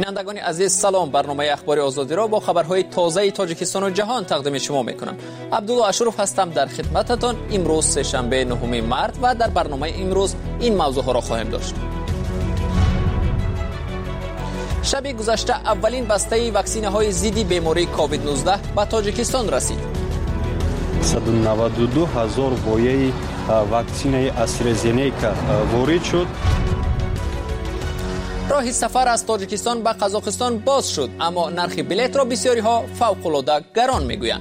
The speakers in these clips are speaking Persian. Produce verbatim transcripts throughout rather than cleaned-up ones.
بینندگان عزیز سلام. برنامه اخبار آزادی را با خبرهای تازه تاجیکستان و جهان تقدیم شما میکنم. عبدالله اشرف هستم در خدمتتان. امروز سه‌شنبه نهم مارس و در برنامه امروز این موضوع ها را خواهیم داشت. شب گذشته اولین بسته واکسینه های ضد بیماری کووید نوزده به تاجیکستان رسید. صد و نود و دو هزار بویه واکسینه استرازنیکا وارد شد. راه سفر از تاجیکستان به قزاقستان باز شد، اما نرخ بلیط را بسیاری ها فوق العاده گران میگویند.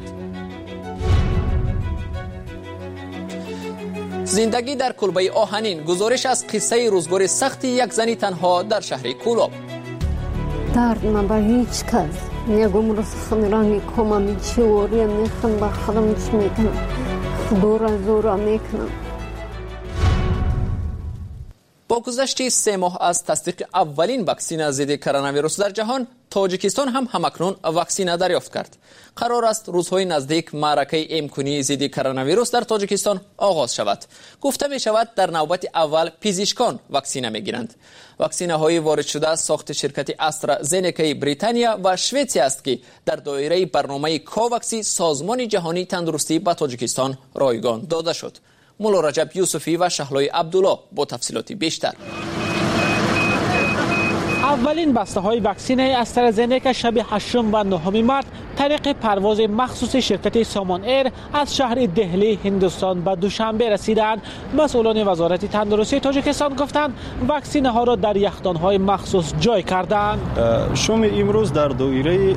زندگی در کلبه آهنین، گزارش از قصه روزگار سخت یک زنی تنها در شهر کولاب. درد من به هیچ کس نگم روز خمیرانی کمامی چیوری میخم با خودم چی میکنم، دورا زورا میکنم. با گذشت سه ماه از تصدیق اولین واکسن ضد کرونا ویروس در جهان، تاجیکستان هم همکنون واکسن دریافت کرد. قرار است روزهای نزدیک معرکه امکانی ضد کرونا ویروس در تاجیکستان آغاز شود. گفته می شود در نوبت اول پزشکان واکسن می گیرند. واکسن های وارد شده ساخت شرکت استرازنیکای بریتانیا و شوئیسری است که در دایره برنامه کوواکس سازمان جهانی تندرستی به تاجیکستان رایگان داده شد. مولا رجب یوسفی و شهلای عبدالله با تفصیلات بیشتر. اولین بسته های واکسن استرازنیکا شب هشتم و نهم مارس طریق پرواز مخصوص شرکت سامان ایر از شهر دهلی هندوستان به دوشنبه رسیدند. مسئولان وزارت تندرستی تاجیکستان گفتند واکسن ها را در یخدان های مخصوص جای کردند. شام امروز در دایره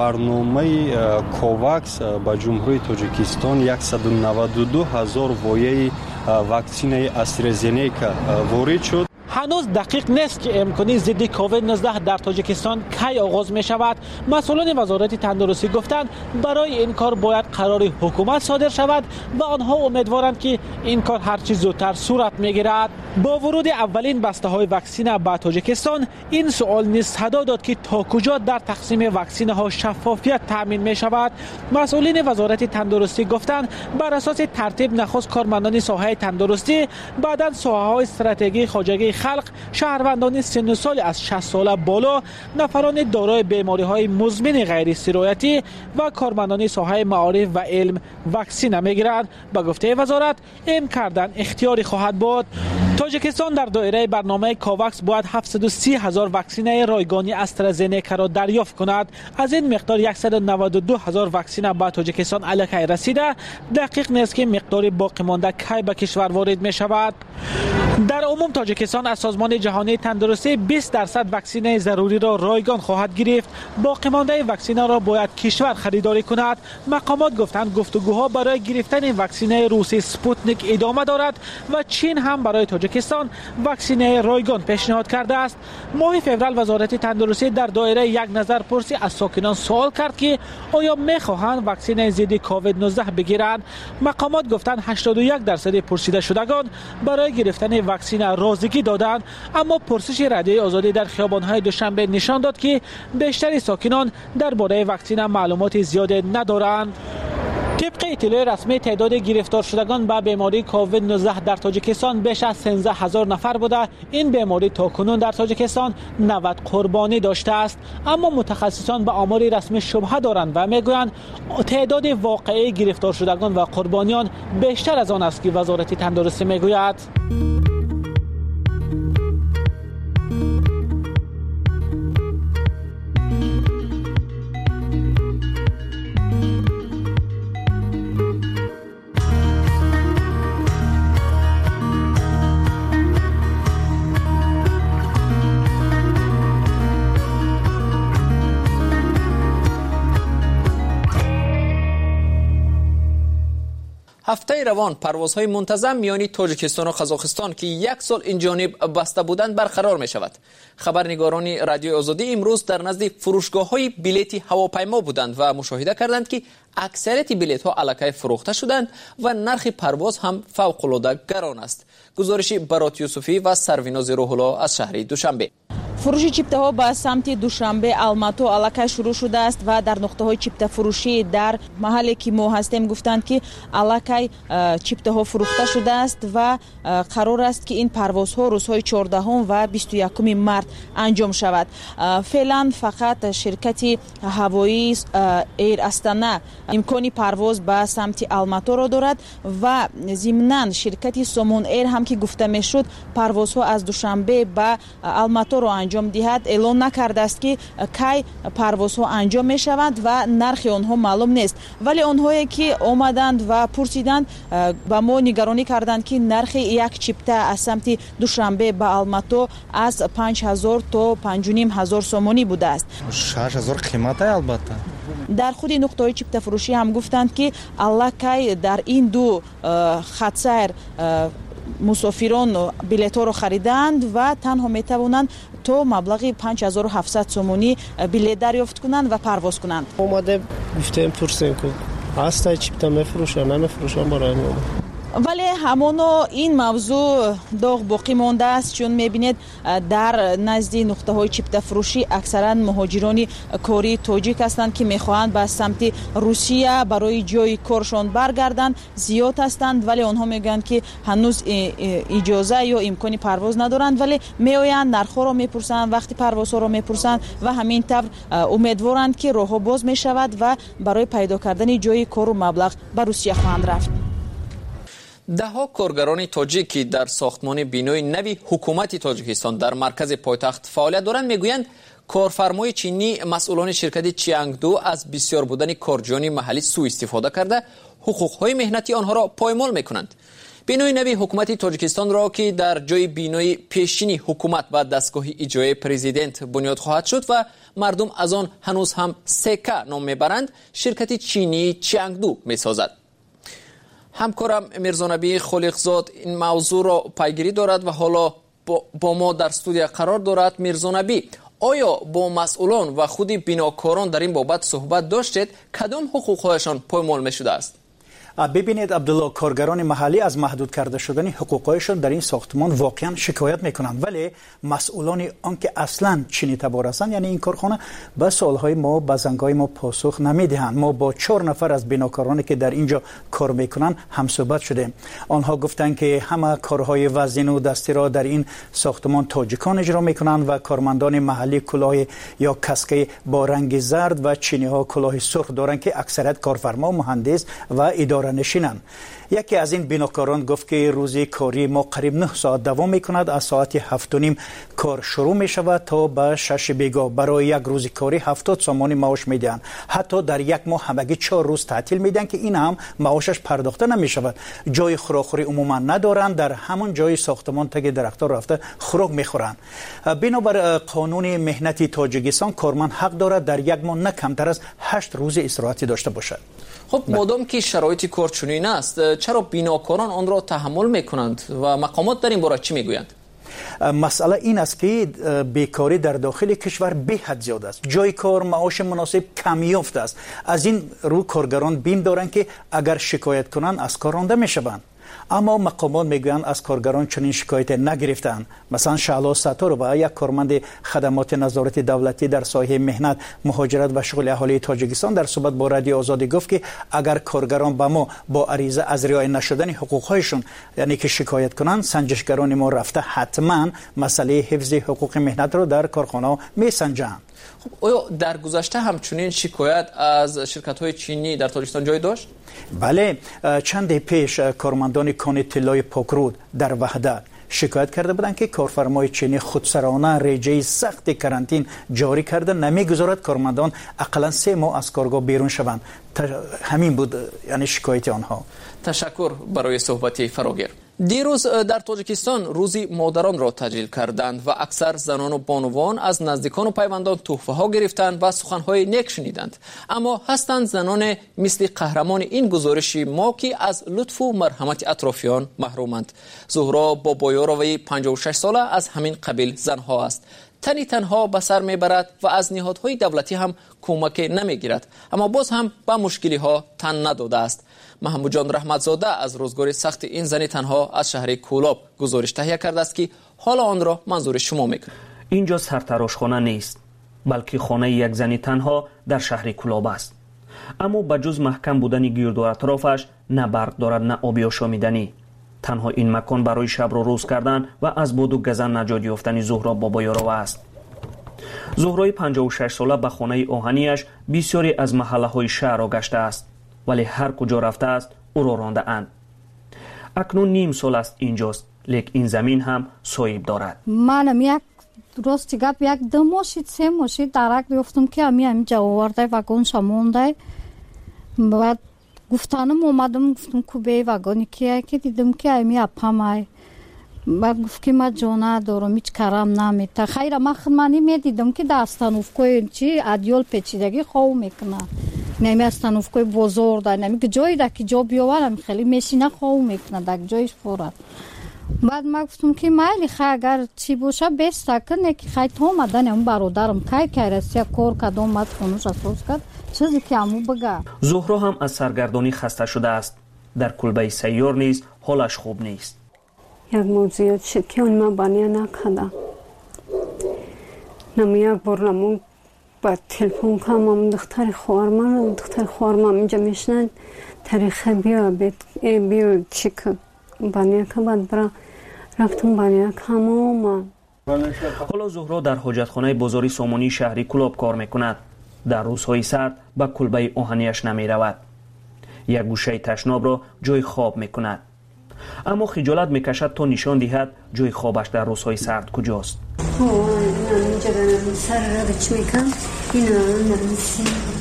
برنامه کوواکس به جمهوری تاجیکستان صد و نود و دو هزار وایه واکسن استرازنیکا وارد شد. هنوز دقیق نیست که امکانی ضد کووید نوزده در تاجیکستان کی آغاز می شود. مسئولان وزارت تندرستی گفتند برای این کار باید قرار حکومت صادر شود و آنها امیدوارند که این کار هر چه زودتر صورت می گیرد. با ورود اولین بسته های واکسن به تاجیکستان این سوال نیز صدا داد که تا کجا در تقسیم واکسن ها شفافیت تامین می شود. مسئولین وزارت تندرستی گفتند بر اساس ترتیب نخست کارمندان ساحه تندرستی، بعداً ساحه های استراتژی خواجگی خلق، شهروندان سن و سال از شصت ساله بالا، نفران دارای بیماری‌های مزمن غیر سرایتی و کارمندان ساحه معارف و علم واکسن می‌گیرند. با گفته وزارت این کردن اختیاری خواهد بود. تاجیکستان در دایره برنامه کوواکس باید هفتصد و سی هزار واکسن رایگانی استرازنیکا را دریافت کند. از این مقدار صد و نود و دو هزار واکسن به تاجیکستان الکی رسیده. دقیق نیست که مقدار باقی مانده کی به کشور وارد می شود. در عموم تاجیکستان از سازمان جهانی تندرستی بیست درصد واکسن ضروری را رایگان خواهد گرفت. باقی مانده واکسن را باید کشور خریداری کند. مقامات گفتند گفتگوها برای گرفتن واکسن روسی سپوتنیک ادامه دارد و چین هم برای تاجیکستان واکسن رایگان پیشنهاد کرده است. ماه فوریه وزارت تندرستی در دایره یک نظر پرسی از ساکنان سوال کرد که آیا می‌خواهند واکسن ضد کووید نوزده بگیرند. مقامات گفتند هشتاد و یک درصد پرسیده شدگان برای گرفتن واکسن رازگی دادند، اما پرسش رادیوی آزادی در خیابان‌های دوشنبه نشان داد که بیشتر ساکنان درباره واکسن معلومات زیاد ندارند. طبق اطلاع رسمی تعداد گرفتار شدگان به بیماری کووید نوزده در تاجیکستان بیش از سیزده هزار نفر بوده. این بیماری تاکنون در تاجیکستان نود قربانی داشته است، اما متخصصان به آمار رسمی شبهه دارند و میگویند تعداد واقعی گرفتار شدگان و قربانیان بیشتر از آن است که وزارت تندرستی میگوید. هفته روان پروازهای منتظم میان تاجیکستان و قزاقستان که یک سال این جانب بسته بودند برقرار می شود. خبرنگاران رادیو آزادی امروز در نزد فروشگاه‌های بلیط هواپیما بودند و مشاهده کردند که اکثریت بلیط‌ها الکی فروخته شدند و نرخ پرواز هم فوق‌العاده گران است. گزارش برات یوسفی و سرویناز روح الله از شهر دوشنبه. фурӯши чиптаҳо ба самти душанбе алмату аллакай шурӯъ шудааст ва дар нуқтаҳои чиптафурӯшӣ дар маҳалле ки мо ҳастем гуфтанд ки аллакай чиптаҳо фурӯхта шудааст ва қарор аст ки ин парвозҳо рӯзҳои чордаҳум ва бисту якуми март анҷом шавад. феълан фақат ширкати ҳавоии эйр астана имкони парвоз ба самти алматуро дорад ва зимнан ширкати сомон эйр ҳам ки гуфта мешуд парвозҳо аз душанбе ба алматуро анҷом диҳад эълон накардааст ки кай парвозҳо анҷом мешаванд ва нархи онҳо маълум нест, вале онҳое ки омаданд ва пурсиданд ба мо нигаронӣ карданд ки нархи як чипта аз самти душанбе ба алмату аз панҷ ҳазор то панҷу ним ҳазор сомонӣ будааст. шаш ҳазор қимата албатта. дар худи нуқтаҳои чиптафурӯшӣ ҳам гуфтанд ки аллакай дар ин ду хатсайр мусофирон билетҳоро харидаанд ва танҳо метавонанд то маблағи панҷ ҳазору ҳафтсад сомонӣ билет дарёфт кунанд ва парвоз кунанд. омаде гуфтем пурсем ки ҳастай чипта мефурӯшанд намефурӯшанд барои мо, вале ҳамоно ин мавзӯъ доғ боқӣ мондааст, чун мебинед дар назди нуқтаҳои чиптафурӯшӣ аксаран муҳоҷирони кори тоҷик ҳастанд ки мехоҳанд ба самти Русия барои ҷои коршон баргарданд. зиёд ҳастанд, вале онҳо мегӯянд ки ҳанӯз иҷоза ё имкони парвоз надоранд, вале меоянд нархҳоро мепурсанд, вақти парвозҳоро мепурсанд ва ҳамин тавр умедворанд ки роҳҳо боз мешавад ва барои пайдо кардани ҷои кору маблағ ба Русия хоҳанд рафт. даҳо коргарони тоҷик ки дар сохтмони бинои нави ҳукумати Тоҷикистон дар маркази пойтахт фаъолият доранд мегӯянд корфармои чинӣ масъулони ширкати Чиангду аз бисёр будани корҷиёни маҳаллӣ сӯистифода карда ҳуқуқҳои меҳнати онҳоро поймол мекунанд. бинои нави ҳукумати Тоҷикистонро ки дар ҷои бинои пешчини ҳукумат ва дастгоҳи иҷроии президент бунёд хоҳад шуд ва мардум аз он ҳанӯз ҳам сека ном мебаранд, ширкати чинии Чиангду месозад. ҳамкорам Мирзонабии Холиқзод ин мавзӯъро пайгирӣ дорад ва ҳоло бо мо дар студия қарор дорад. Мирзонабӣ, оё бо масъулон ва худи бинокорон дар ин бобат суҳбат доштед? кадом ҳуқуқҳояшон поймол мешудааст? бибинед Абдулло, коргарони маҳаллӣ аз маҳдуд карда шудани ҳуқуқҳояшон дар ин сохтмон воқеан шикоят мекунанд, вале масъулони он ки аслан чини табор ҳастанд, яъне ин корхона, ба суолҳои мо, ба зангҳои мо посух намедиҳанд. мо бо чор нафар аз бинокороне ки дар ин ҷо кор мекунанд ҳамсӯҳбат шудем. онҳо гуфтанд ки ҳама корҳои вазину дастиро дар ин сохтмон тоҷикон иҷро мекунанд ва кормандони маҳаллӣ кӯлоҳи ё каскаи бо ранги зард ва чиниҳо кӯлоҳи сурх доранд ки аксарият корфармо, муҳандис ва идора нишинанд. яке аз ин бинокорон гуфт ки рӯзи кори мо қариб нӯҳ соат давом мекунад. аз соати ҳафту ним кор шурӯъ мешавад то ба шаши бегоҳ. барои як рӯзи кори ҳафтод сомонӣ маош медиҳанд. ҳатто дар як моҳ ҳамагӣ чор рӯз таътил медиҳанд ки ин ҳам маошаш пардохта намешавад. ҷои хӯрокхӯрӣ умуман надоранд. дар ҳамон ҷои сохтмон таги дарахтҳо рафта хӯрок мехӯранд. бинобар қонуни меҳнати Тоҷикистон корманд ҳақ дорад дар як моҳ на камтар аз ҳашт рӯзи истироҳатӣ дошта бошад. خب مادام که شرایط کار چنین است، چرا بیناکاران آن را تحمل میکنند و مقامات در این باره چی میگویند؟ مسئله این است که بیکاری در داخل کشور به حد زیاد است. جای کار، معاش مناسب کم یافته است. از این رو کارگران بیم دارند که اگر شکایت کنند از کار رانده میشوند. اما مقامات میگویند از کارگران چنین شکایت نگرفتند. مثلا شعلا ستارова یک کارمند خدمات نظارت دولتی در ساحه مهنت، مهاجرت و شغل اهالی تاجیکستان در صحبت با رادیو آزادی گفت که اگر کارگران به ما با عریضه از رعایت نشدن حقوقهایشون یعنی که شکایت کنند، سنجشگران ما رفته حتما مسئله حفظ حقوق مهنت رو در کارخانه میسنجند. خب آیا در گذشته همچنین شکایت از شرکت‌های چینی در تاجیکستان جای داشت؟ بله، چند پیش کارمندان کان طلای پاکرود در وحدت شکایت کرده بودند که کارفرمای چینی خودسرانه رژه سخت کرانتین جاری کرده نمیگذارد کارمندان اقلا سه ماه از کارگاه بیرون شوند. همین بود یعنی شکایت آنها. تشکر برای صحبت فراگیر. دیروز در تاجیکستان روزی مادران را تجلیل کردند و اکثر زنان و بانوان از نزدیکان و پیوندان تحفه ها گرفتند و سخنهای نیک شنیدند. اما هستند زنان مثل قهرمان این گزارشی ما که از لطف و مرحمت اطرافیان محرومند. زهرا بابایاروی پنجاه و شش ساله از همین قبیل زنها است. تنی تنها به سر میبرد و از نهادهای دولتی هم کمک نمیگیرد، اما باز هم به مشکلی ها تن نداده است. محمود جان رحمتزاده از روزگار سخت این زن تنها از شهر کولاب گزارش تهیه کرده است که حالا آن را منظور شما میکنم. اینجا سرتراشخانه نیست، بلکه خانه یک زنی تنها در شهر کلاب است. اما بجز محکم بودن گرد و اطرافش نه برق دارد نه آبی آشامیدنی. تنها این مکان برای شب رو روز کردن و از باد و گزن نجات یافتن زهرا بابایاروا است. زهرای پنجاه و شش ساله به خانه آهنیش بسیاری از محله های شهر را گشته است، ولی هر کجا رفته است او را رانده اند. اکنون نیم سال است اینجاست، لیک این زمین هم صاحب دارد. منم یک درست گپ یک دو ماشید سه ماشید درک گفتم که امی همینجا آورده وگون شمونده. بعد گفتانم اومدم گفتم کوبه وگونی که که دیدم که امی اپامای. بعد گفت که ما جونا دارم هیچ کارم نمیته. خیر ما خدمانی میدیدم که در استانوفکوی چی ادیول پیچیدگی خواه میکنه. نمی استانوفکوی بزرگ داره، نمی که جایی در که جا بیاورم خیلی میشینه خواه میکنه در جایش فورد. بعد ما گفتم که مایلی خیلی اگر چی باشه بیسته کنه که خیلی تو آمدن اون برادرم که که رسی کار کد آمد خونوش اساس کرد چیزی که همو بگه. زهرا هم از سرگردانی خسته شده است. در کلبه سیار نیز حالش خوب نیست. یک موضوع شد که اون ما بانیه نکده نمی یک بار نمون با تلفن کنم هم دختر خوارمان دختر خوارمان اینجا میشنن تاریخ بیا بیا چی کن بانیه که بعد برا رفتم بانیه که همه حالا زهرا در حاجتخانه بازاری سامانی شهری کلاب کار میکند. در روزهای سرد به کلبه آهنیش نمی رود. یک گوشه تشناب را جای خواب میکند. اما خجالت میکشد تا نشان دهد جای خوابش در روزهای سرد کجاست. اینجا دارم سر را بچ میکنم اینا نرمسی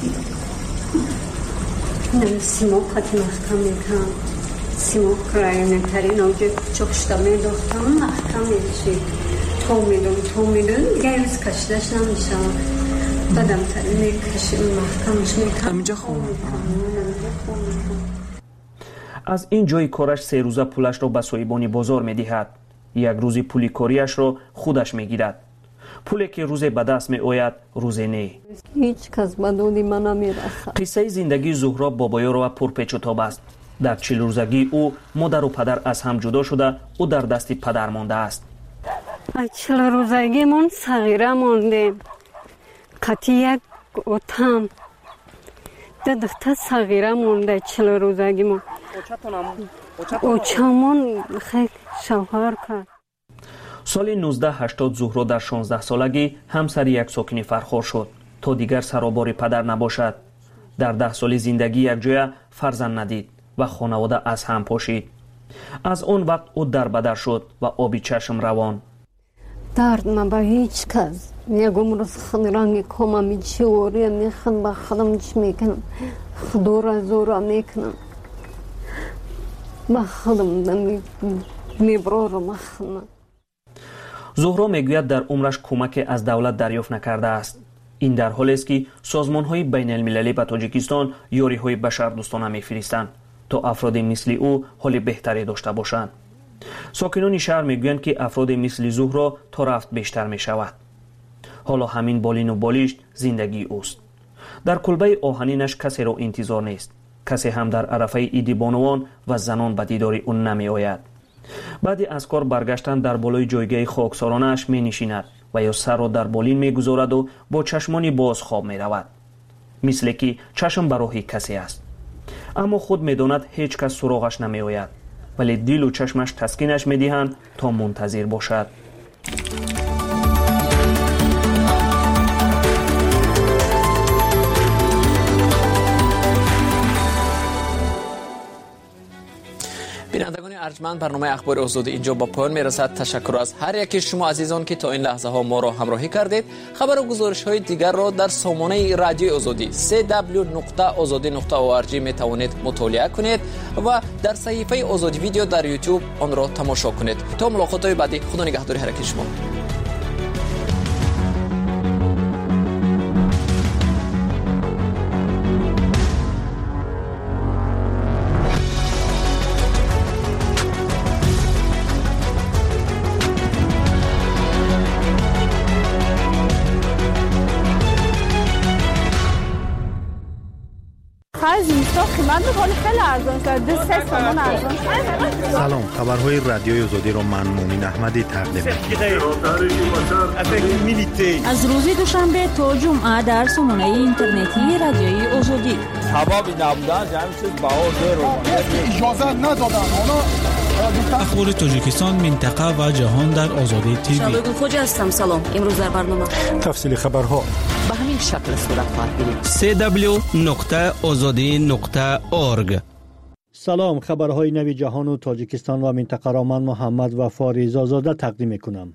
نرمسی ما خطی محکم میکنم سیما کرای نکرین آجا چکشتا میدوختم محکم میشی تو میدون تو میدون گیرز کشدش نمیشم بدم تری میکشیم محکمش میکنم همینجا خوب از این جای کارش سه روزه پولش را به صاحبان بازار میدهد. یک روزی پولی کاریش را خودش میگیرد. پولی که روز به دست می آید روز نه. هیچ کس به دودی من نمیرسد. قصه زندگی زهرا بابایاروا پرپیچ و تاب است. در چهل روزگی او مادر و پدر از هم جدا شده او در دست پدر مانده است. چهل روزگی من صغیره ماندیم. قطی یک اتم ده دختر صغیره مانده چهل روزگی من. اوچمون خیلی شوهر کرد. سال نوزده هشتاد زهرا در شانزده سالگی همسر یک ساکن فرخار شد تا دیگر سرابار پدر نباشد. در ده سال زندگی یک جای فرزند ندید و خانواده از هم پاشید. از آن وقت او در بدر شد و آبی چشم روان. درد نبا هیچ کس یکم روز خنرانگی کامم ایچی وری میخن با خودم چی میکنم خدورا زورا میکنم با خودم میبرارم مخنم. زهرا میگوید در عمرش کمک از دولت دریافت نکرده است. این در حالی است که سازمان‌های بین المللی به تاجیکستان یاری‌های بشردوستانه می‌فرستند تا افراد مثل او حال بهتری داشته باشند. ساکنان شهر میگویند که افراد مثل زهرا تا رفت بیشتر میشود. حالا همین بالین و بالیشت زندگی اوست. در کلبه آهنینش کسی را انتظار نیست. کسی هم در عرفه عید بانوان و زنان به دیدار اون نمی آید. بعدی از کار برگشتن در بالای جایگاه خاکسارانش می نشیند و یا سر را در بالین می گذارد و با چشمانی باز خواب می رود. مثل که چشم براهی کسی است. اما خود می داند هیچ کس سراغش نمی آید. ولی دل و چشمش تسکینش می دهند تا منتظر باشد. بینندگان ارجمند، برنامه اخبار آزادی اینجا با پایان میرسد. تشکر از هر یکی شما عزیزان که تا این لحظه ها ما را همراهی کردید. خبر و گزارش های دیگر را در سامانه رادیو آزادی دبلیو دبلیو دبلیو نقطه آزادی نقطه او آر جی می توانید مطالعه کنید و در صفحه آزادی ویدیو در یوتیوب آن را تماشا کنید. تا ملاقات های بعدی، خدا نگهدار هر یک شما. خیلی بنده خالی خیلی ارزان شد سه تومن ارزان شد. سلام، خبرهای رادیوی آزادی را من مومین احمدی تقدیم می‌کنم. از روز دوشنبه تا جمعه در سامانه اینترنتی رادیوی آزادی. هوا نبودن جمعی چیز بهار رو اجازه ندادن. اخبار تاجیکستان، منطقه و جهان در آزادی تیوی. شبگون خوجا هستم. سلام. امروز در برنامه تفصیل خبرها به همین شکل صورت خواهد گرفت. سی دبلیو نقطه آزادی نقطه اورگ. سلام، خبرهای نوی جهان و تاجیکستان و منطقه را من محمد وفا رضازاده تقدیم می‌کنم.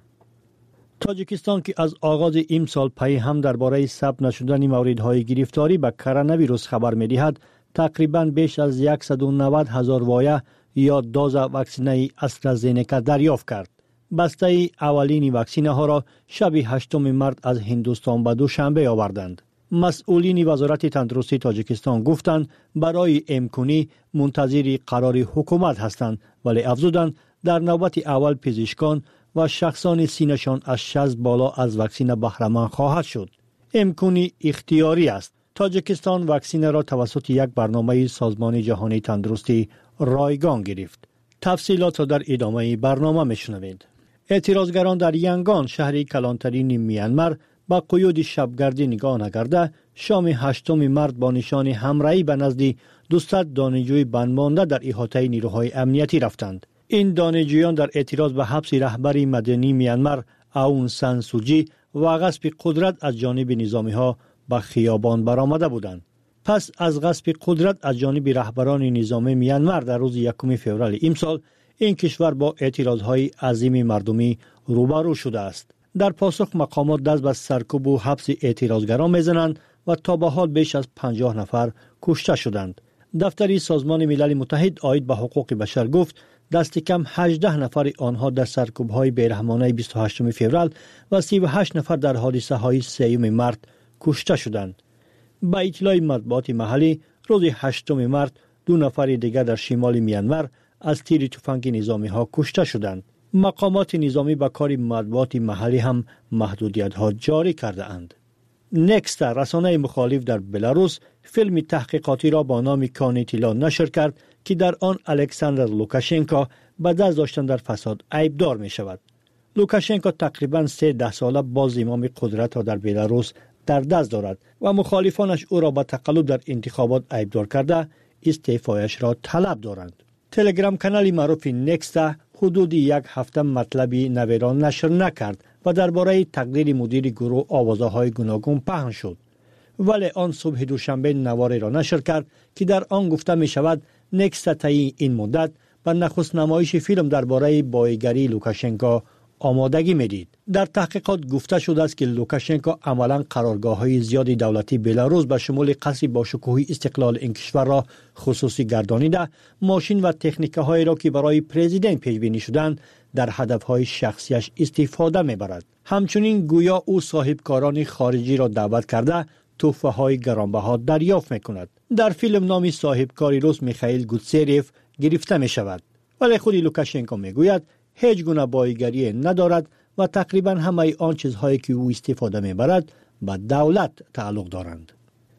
تاجیکستان که از آغاز این سال پی هم درباره ثبت نشدن موردهای گرفتاری به کرونا ویروس خبر می‌دهد، تقریباً بیش از صد و نود هزار وایه یا دوز واکسینه استرازینیکا دریافت کرد. بسته اولین واکسینه ها را شب هشتم مارس از هندوستان به دوشنبه آوردند. مسئولین وزارت تندرستی تاجیکستان گفتند برای امکنی منتظر قرار حکومت هستند، ولی افزودند در نوبت اول پزشکان و شخصان سینشان از شصت بالا از واکسینه بهره مند خواهد شد. امکنی اختیاری است. تاجیکستان واکسینه را توسط یک برنامه سازمان جهانی تندرستی رایگان گرفت. تفصیلات را در ادامه برنامه میشنوید. اعتراضگران در ینگان، شهری کلانترین میانمار، با قیود شبگردی نگاه نکرده شام هشتم مارس با نشان همراهی به نزد دویست دانشجوی بندمانده در احاطه نیروهای امنیتی رفتند. این دانشجویان در اعتراض به حبس رهبر مدنی میانمار آون سان سوچی و غصب قدرت از جانب نظامی ها به خیابان برآمده بودند. پس از غصب قدرت از جانب رهبران نظامی میانمار در روز یکم فوریه امسال، این کشور با اعتراضهای عظیم مردمی روبرو شده است. در پاسخ مقامات دست به سرکوب و حبس اعتراضگران میزنند و تا به حال بیش از پنجاه نفر کشته شدند. دفتری سازمان ملل متحد عاید به حقوق بشر گفت دست کم هجده نفر آنها در سرکوب‌های بیرحمانه بیست و هشتم فوریه و سی و هشت نفر در حادثه‌های سوم مارس کشته شدند. با اطلاع مطبوعات محلی، روز هشتم مارس دو نفر دیگر در شمال میانمار از تیر تفنگ نظامی ها کشته شدند. مقامات نظامی با کار مطبوعات محلی هم محدودیت ها جاری کرده اند. نکست، رسانه مخالف در بلاروس، فیلم تحقیقاتی را با نام کانیتیلا نشر کرد که در آن الکساندر لوکاشنکو به دست داشتن در فساد عیبدار می شود. لوکاشنکو تقریباً سه ده ساله باز زمام قدرت را در بلاروس در دست دارد و مخالفانش او را به تقلب در انتخابات عیبدار کرده استعفایش را طلب دارند. تلگرام کانال معروف نکست حدود یک هفته مطلبی نوی را نشر نکرد و درباره تقدیر مدیر گروه آوازه‌های گوناگون پهن شد، ولی آن صبح دوشنبه نواری را نشر کرد که در آن گفته می شود نکست طی این مدت به نخست نمایش فیلم درباره بایگری لوکاشنکو آمادگی میدید. در تحقیقات گفته شده است که لوکاشنکو عملاً قرارگاه‌های زیادی دولتی بلاروس به شمول قصر با شکوه استقلال این کشور را خصوصی گردانیده، ماشین و تکنیک‌هایی را که برای پرزیدنت پیش بینی شدند در هدف‌های شخصیش استفاده می‌برد. همچنین گویا او صاحبکاران خارجی را دعوت کرده تحفه‌های گرانبها دریافت می‌کند. در فیلم نام صاحبکاری روس میخائیل گوتسریف گرفته می‌شود، ولی خود لوکاشنکو میگوید هیچ گونه بایگری ندارد و تقریبا همه آن چیزهایی که او استفاده میبرد به دولت تعلق دارند.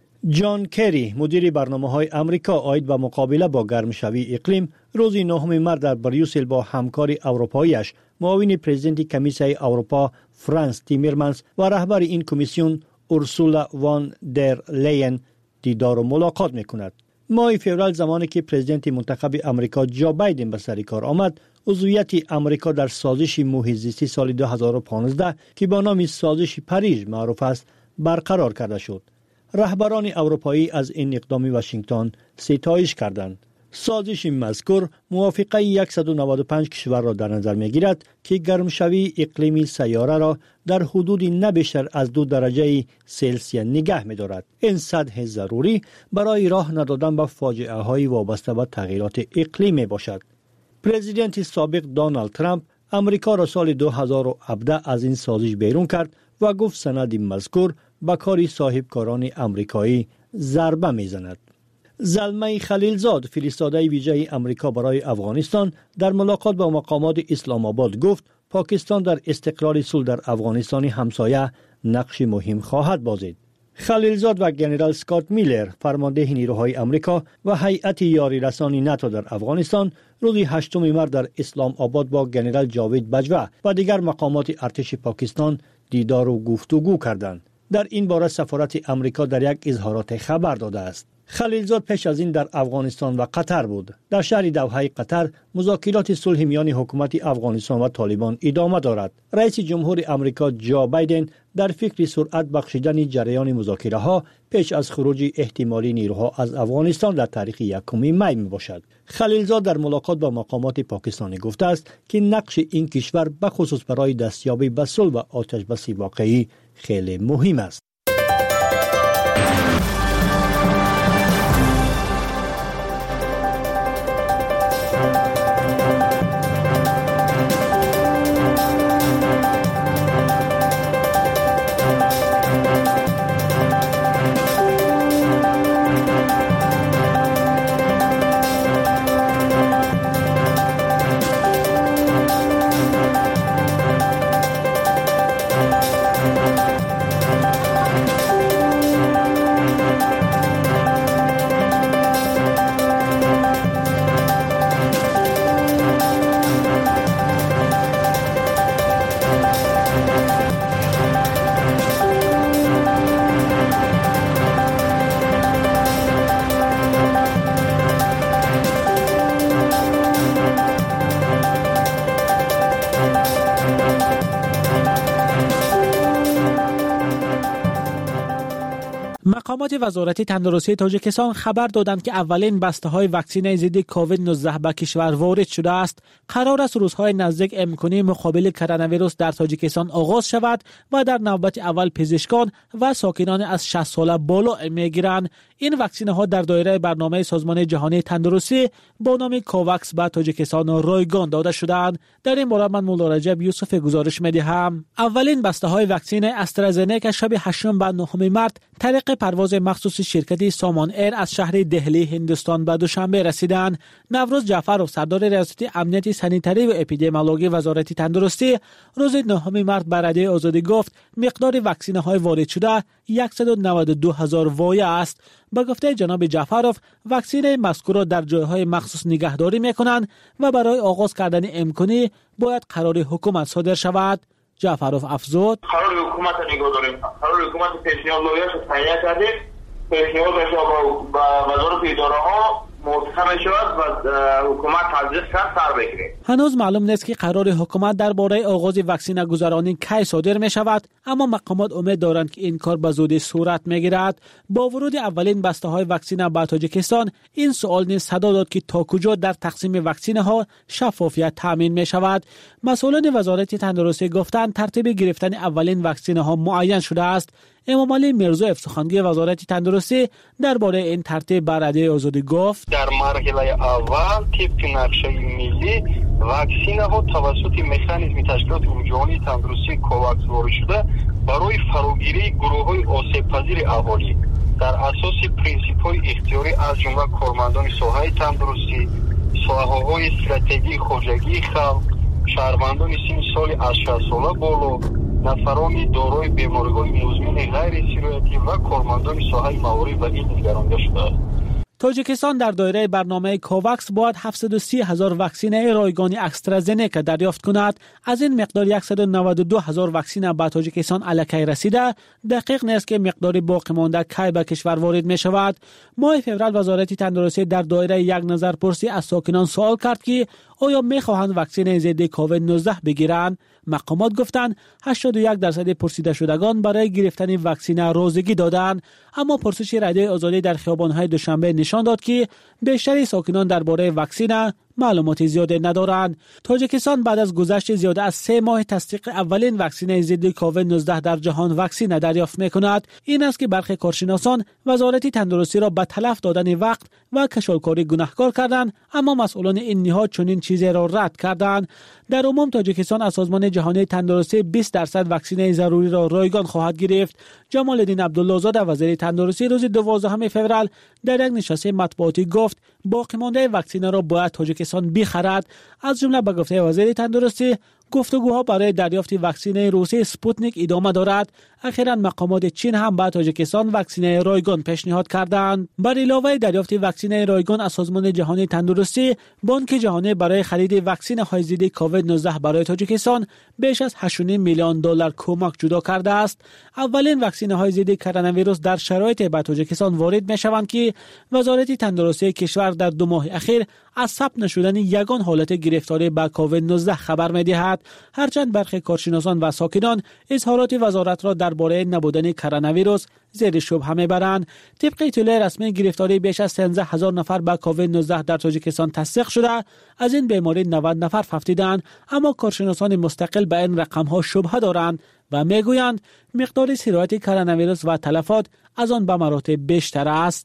جان کری، مدیر برنامه‌های آمریکا عاید به مقابله با گرمشوی اقلیم، روز نهم مارس در بریوسل با همکار اروپاییش معاون پرزیدنت کمیسیون اروپا فرانس تیمرمنس و رهبر این کمیسیون اورسولا وان در لین دیدار و ملاقات میکند. ماه فوریه زمانی که پرزیدنت منتخب آمریکا جو بایدن به سر کار آمد، عضویت آمریکا در سازش محیط زیستی سال دو هزار و پانزده که با نام سازش پاریژ معروف است برقرار کرده شد. رهبران اروپایی از این اقدام واشنگتن ستایش کردند. سازش مذکور موافقه صد و نود و پنج کشور را در نظر می‌گیرد که گرمشوی اقلیمی سیاره را در حدود نه بیشتر از دو درجه سلسیوس نگه می‌دارد. این سطح ضروری برای راه ندادن به فاجعه‌های وابسته به تغییرات اقلیمی باشد. پرزیدنت سابق دونالد ترامپ امریکا را سال دو هزار و هفده از این سازش بیرون کرد و گفت سند مذکور به کار صاحبکاران امریکایی ضربه می‌زند. زلمه خلیلزاد، فرستاده ویژه امریکا برای افغانستان، در ملاقات با مقامات اسلام آباد گفت پاکستان در استقرار صلح در افغانستان همسایه نقش مهم خواهد بازید. خلیلزاد و جنرال اسکات میلر فرمانده نیروهای آمریکا و هیئت یاری رسانی ناتو در افغانستان روز هشتم مارس در اسلام آباد با جنرال جاوید باجوا و دیگر مقامات ارتش پاکستان دیدار و گفتگو کردند. در این باره سفارت آمریکا در یک اظهارات خبر داده است. خلیلزاد پیش از این در افغانستان و قطر بود. در شهر دوحه قطر مذاکرات صلح میان حکومت افغانستان و طالبان ادامه دارد. رئیس جمهور آمریکا جو بایدن در فکر سرعت بخشیدن جریان مذاکره ها پیش از خروج احتمالی نیروها از افغانستان در تاریخ یکم می می باشد. خلیلزاد در ملاقات با مقامات پاکستانی گفته است که نقش این کشور به خصوص برای دستیابی به صلح و آتش‌بس واقعی خیلی مهم است. مقامات وزارت تندرستی تاجیکستان خبر دادند که اولین بسته‌های واکسن ضد کووید نوزده به کشور وارد شده است. قرار است روزهای نزدیک امکانی مقابله کرونا ویروس در تاجیکستان آغاز شود و در نوبت اول پزشکان و ساکنان از شصت ساله بالا میگیرند. این واکسن ها در دایره برنامه سازمان جهانی تندرستی با نام کوواکس به تاجیکستان رایگان داده شدند. در این باره من مولا رجب یوسف گزارش می‌دهم. اولین بسته‌های واکسن استرازنیکا شب هشتم و نهم مارس طریق پرواز مخصوص شرکت سامان ایر از شهر دهلی هندوستان به دوشنبه رسیدند. نوروز جعفرов سردار ریاست امنیت سانیتری و اپیدمیولوژی وزارت تندرستی روز نهم مارس به رادیو آزادی گفت مقدار واکسن های وارد شده صد و نود و دو هزار وایه است. با گفته جناب جعفرov واکسن مذکور را در جایهای مخصوص نگهداری میکنند و برای آغاز کردن امکانی باید قرار حکومت صادر شود. جعفرov افزود قرار حکومت را نگاه داریم. قرار حکومت پیشنهاد لایحه‌اش را تهیه کردیم. پیشنهادش را با وزارت اداره ها موافقه می شود و حکومت تدریس کرد سر بگیریم. هنوز معلوم نیست که قرار حکومت درباره آغاز واکسن گذرانی کی صادر می شود، اما مقامات امید دارند که این کار به زودی صورت می گیرد. با ورود اولین بسته های واکسن به تاجیکستان این سوال نیز صدا داد که تا کجا در تقسیم واکسن ها شفافیت تامین می شود. مسئولان وزارت تندرستی گفتند ترتیب گرفتن اولین واکسن ها معین شده است. امام علی میرزایف سخنگوی وزارت تندرستی درباره این ترتیب به رادیو آزادی گفت در مرحله اول طبق نقشه ملی واکسن ها توسط مکانیزم تشکیلات جهانی تندرستی کوواکس وارد شده برای فراگیری گروه های آسیب پذیر اهالی در اساس پرینسیپ های اختیاری از جمله کارمندان ساحه تندرستی، ساحه های استراتژی خواجگی خلق، شهروندان سن سال از شصت ساله بالا، نفران دارای بیماری‌های مزمن غیر سیرایتی و کارمندان ساحه موارد و این نگرانده شده است. تاجیکستان در دایره برنامه کوواکس باید هفتصد و سی هزار واکسن رایگان استرازنیکا دریافت کند. از این مقدار صد و نود و دو هزار واکسن به تاجیکستان الکی رسیده. دقیق نیست که مقدار باقی مانده کی به کشور وارد می شود. ماه فوریه وزارت تندرستی در دایره یک نظرپرسی از ساکنان سوال کرد که آیا می خواهند واکسن ضد کووید نوزده بگیرند. مقامات گفتند هشتاد و یک درصد پرسیده شدگان برای گرفتن واکسن رازگی دادند، اما پرسش رادیو آزادی در خیابان‌های دوشنبه نشان داد که بیشتر ساکنان درباره واکسن معلومات زیاده ندارند. تاجیکستان بعد از گذشت زیاده از سه ماه تصدیق اولین واکسن ضد کووید نوزده در جهان واکسن دریافت می‌کند. این است که برخی کارشناسان وزارت تندرستی را به تلف دادن وقت و کشالکاری گناهکار کردند، اما مسئولان این نهاد چنین چیزی را رد کردند. در عموم تاجیکستان از سازمان جهانی تندرستی بیست درصد واکسن ضروری را رایگان خواهد گرفت. جمال الدین عبدالله زاده وزیر تندرستی روز دوازدهم فوریه در یک نشست مطبوعاتی گفت باقی مانده واکسن را باید تاجیکستان بخرد. از جمله به گفته وزیر تندرستی گفتگوها برای دریافت واکسینه روسی سپوتنیک ادامه دارد. اخیراً مقامات چین هم به تاجیکستان واکسینه رایگان پیشنهاد کردند. بر علاوه دریافت واکسینه رایگان از سازمان جهانی تندرستی، بانک جهانی برای خرید واکسینه های ضد کووید نوزده برای تاجیکستان بیش از هشت و نیم میلیون دلار کمک جدا کرده است. اولین واکسینه های ضد کرونا ویروس در شرایط به تاجیکستان وارد میشوند که وزارت تندرستی کشور در دو ماه اخیر از ثبت نشدن یگان حالت گرفتاری به کووید نوزده خبر می‌دهد. هرچند برخی کارشناسان و ساکنان اظهارات وزارت را درباره نبودن کرونا ویروس زیر شبهه میبرند. طبق اطلاع رسمی گرفتاری بیش از سیزده هزار نفر به کووید نوزده در تاجیکستان تصدیق شده. از این بیماری نود نفر ففتیدند، اما کارشناسان مستقل به این رقم‌ها شبهه دارند و میگویند مقدار سرایت کرونا ویروس و تلفات از آن به مراتب بیشتر است.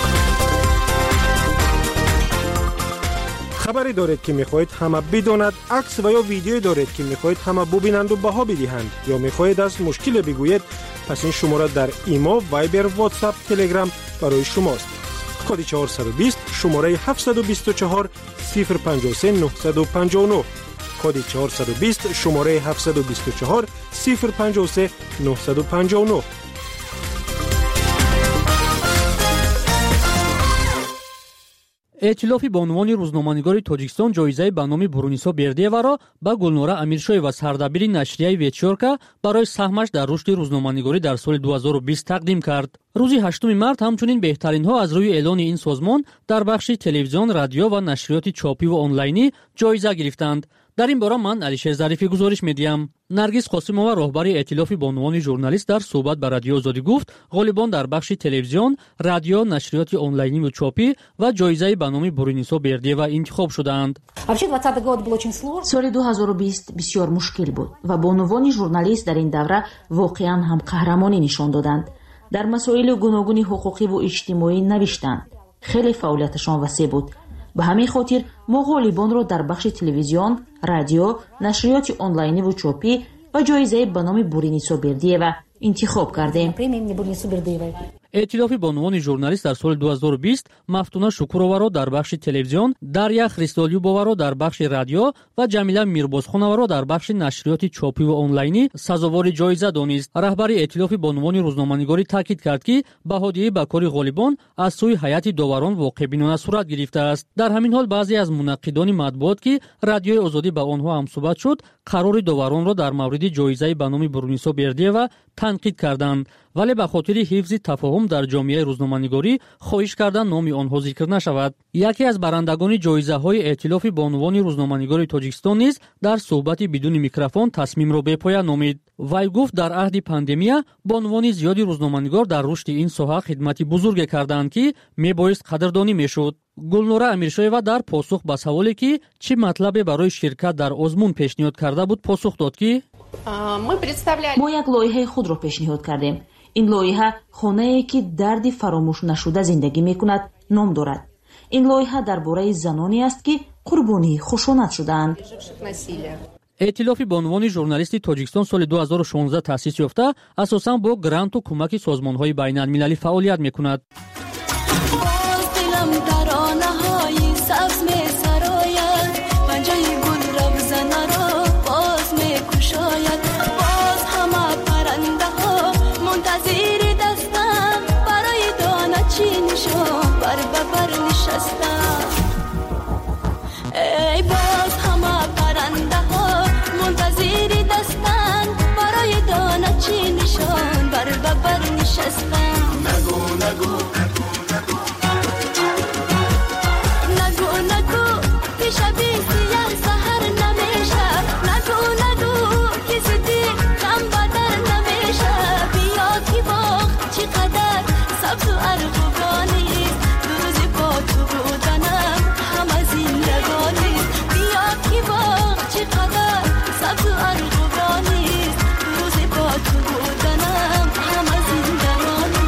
خبری دارید که میخواهید همه بداند، عکس و یا ویدیویی دارید که میخواهید همه ببینند و بها بدهند، یا میخواهید از مشکل بگویید، پس این شماره در ایمو، وایبر، واتساپ، تلگرام برای شماست. کد چهارصد و بیست شماره هفتصد و بیست و چهار صفر پنجاه و سه نهصد و پنجاه و نه. کد چهارصد و بیست شماره هفتصد و بیست و چهار صفر پنجاه و سه نهصد و پنجاه و نه. ائتلاف بانوان روزنامه‌نگاری تاجیکستان جایزه به نام برونیسا бердиева را به گلنوره امیرشاهیوا سردبیر نشریه ویچورکا برای سهمش در رشد روزنامه‌نگاری در سال دو هزار و بیست تقدیم کرد. روز هشتم مارس همچنین بهترین ها از روی اعلان این سازمان در بخش تلویزیون، رادیو و نشریات چاپی و آنلاینی جایزه گرفتند. در این باره من علیشیر ظریفی گزارش میدیم. نرگس قاسمова راهبر ائتلاف بانوان ژورنالیست در صحبت با رادیو آزادی گفت غالبان در بخش تلویزیون، رادیو، نشریات آنلاینی و چاپی و جایزه به نام برونیسا бердиева انتخاب شدند. سال دو هزار و بیست بسیار مشکل بود و بانوان ژورنالیست در این دوره واقعا هم قهرمانی نشان دادند. در مسائل گوناگون حقوقی و اجتماعی نوشتند. خیلی فعالیتشان وسیع بود. به همین خاطر ما غالبان را در بخش تلویزیون، رادیو، نشریات آنلاینی و چاپی و جایزه به نام برونیسا бердиева انتخاب کردیم. ائتلاف بانوان ژورنالیست در سال دو هزار و بیست مفتونه شکورова را در بخش تلویزیون، дарья христолюбова را در بخش رادیو و جمیله میربازخانова را در بخش نشریات چاپی و آنلاینی سزاوار جایزه دانست. رهبر ائتلاف بانوان روزنامه‌نگاری تاکید کرد که بهادیه به کار غالبان از سوی هیئت داوران واقع‌بینانه صورت گرفته است. در همین حال بعضی از منقدان مطبوعات که رادیوی آزادی با آنها هم صحبت شد، قرار داوران را در مورد جایزه به نام برونیسا бердиева تنقید کردند، ولی به خاطر حفظ تفاهم در جامعه روزنامه‌نگاری خواهش کردند نام آنها ذکر نشود. یکی از برندگان جایزه‌های ائتلاف بانوان روزنامه‌نگاری تاجیکستان نیز در صحبتی بدون میکروفون تصمیم را به پایان نامید. وی گفت در عهد پاندемیا بانوان زیادی روزنامه‌نگار در رشد این ساحه خدمتی بزرگ کردند که میبایست قدردانی میشد. گلنوره امیرشاهیوا در پاسخ به سوالی که چه مطلبی برای شرکت در آزمون پیشنهاد کرده بود پاسخ داد که ما یک لایحه خود را پیشنهاد کردیم. این لایحه خانه‌ای که درد فراموش نشده زندگی میکند نام دارد. این لایحه درباره زنانی است که قربانی خشونت شدند. ائتلاف بانوان ژورنالیستی تاجیکستان سال دو هزار و شانزده تأسیس یافته اساساً با گرانت و کمک سازمان‌های بین‌المللی فعالیت میکند. ای باز همه پرنده ها منتظر دستن برای دانه چی نشان بر ببر نشستن. نگو نگو نگو نگو که شبی سیاه سهر نمیشه. نگو نگو که زدی کم بدر نمیشه. بیا که باغ چقدر سبز و ارغوانی روزی با تو بودنم همه زندگانی. بیا که باغ چقدر سبز و ارغوانی روزی با تو بودنم همه زندگانی.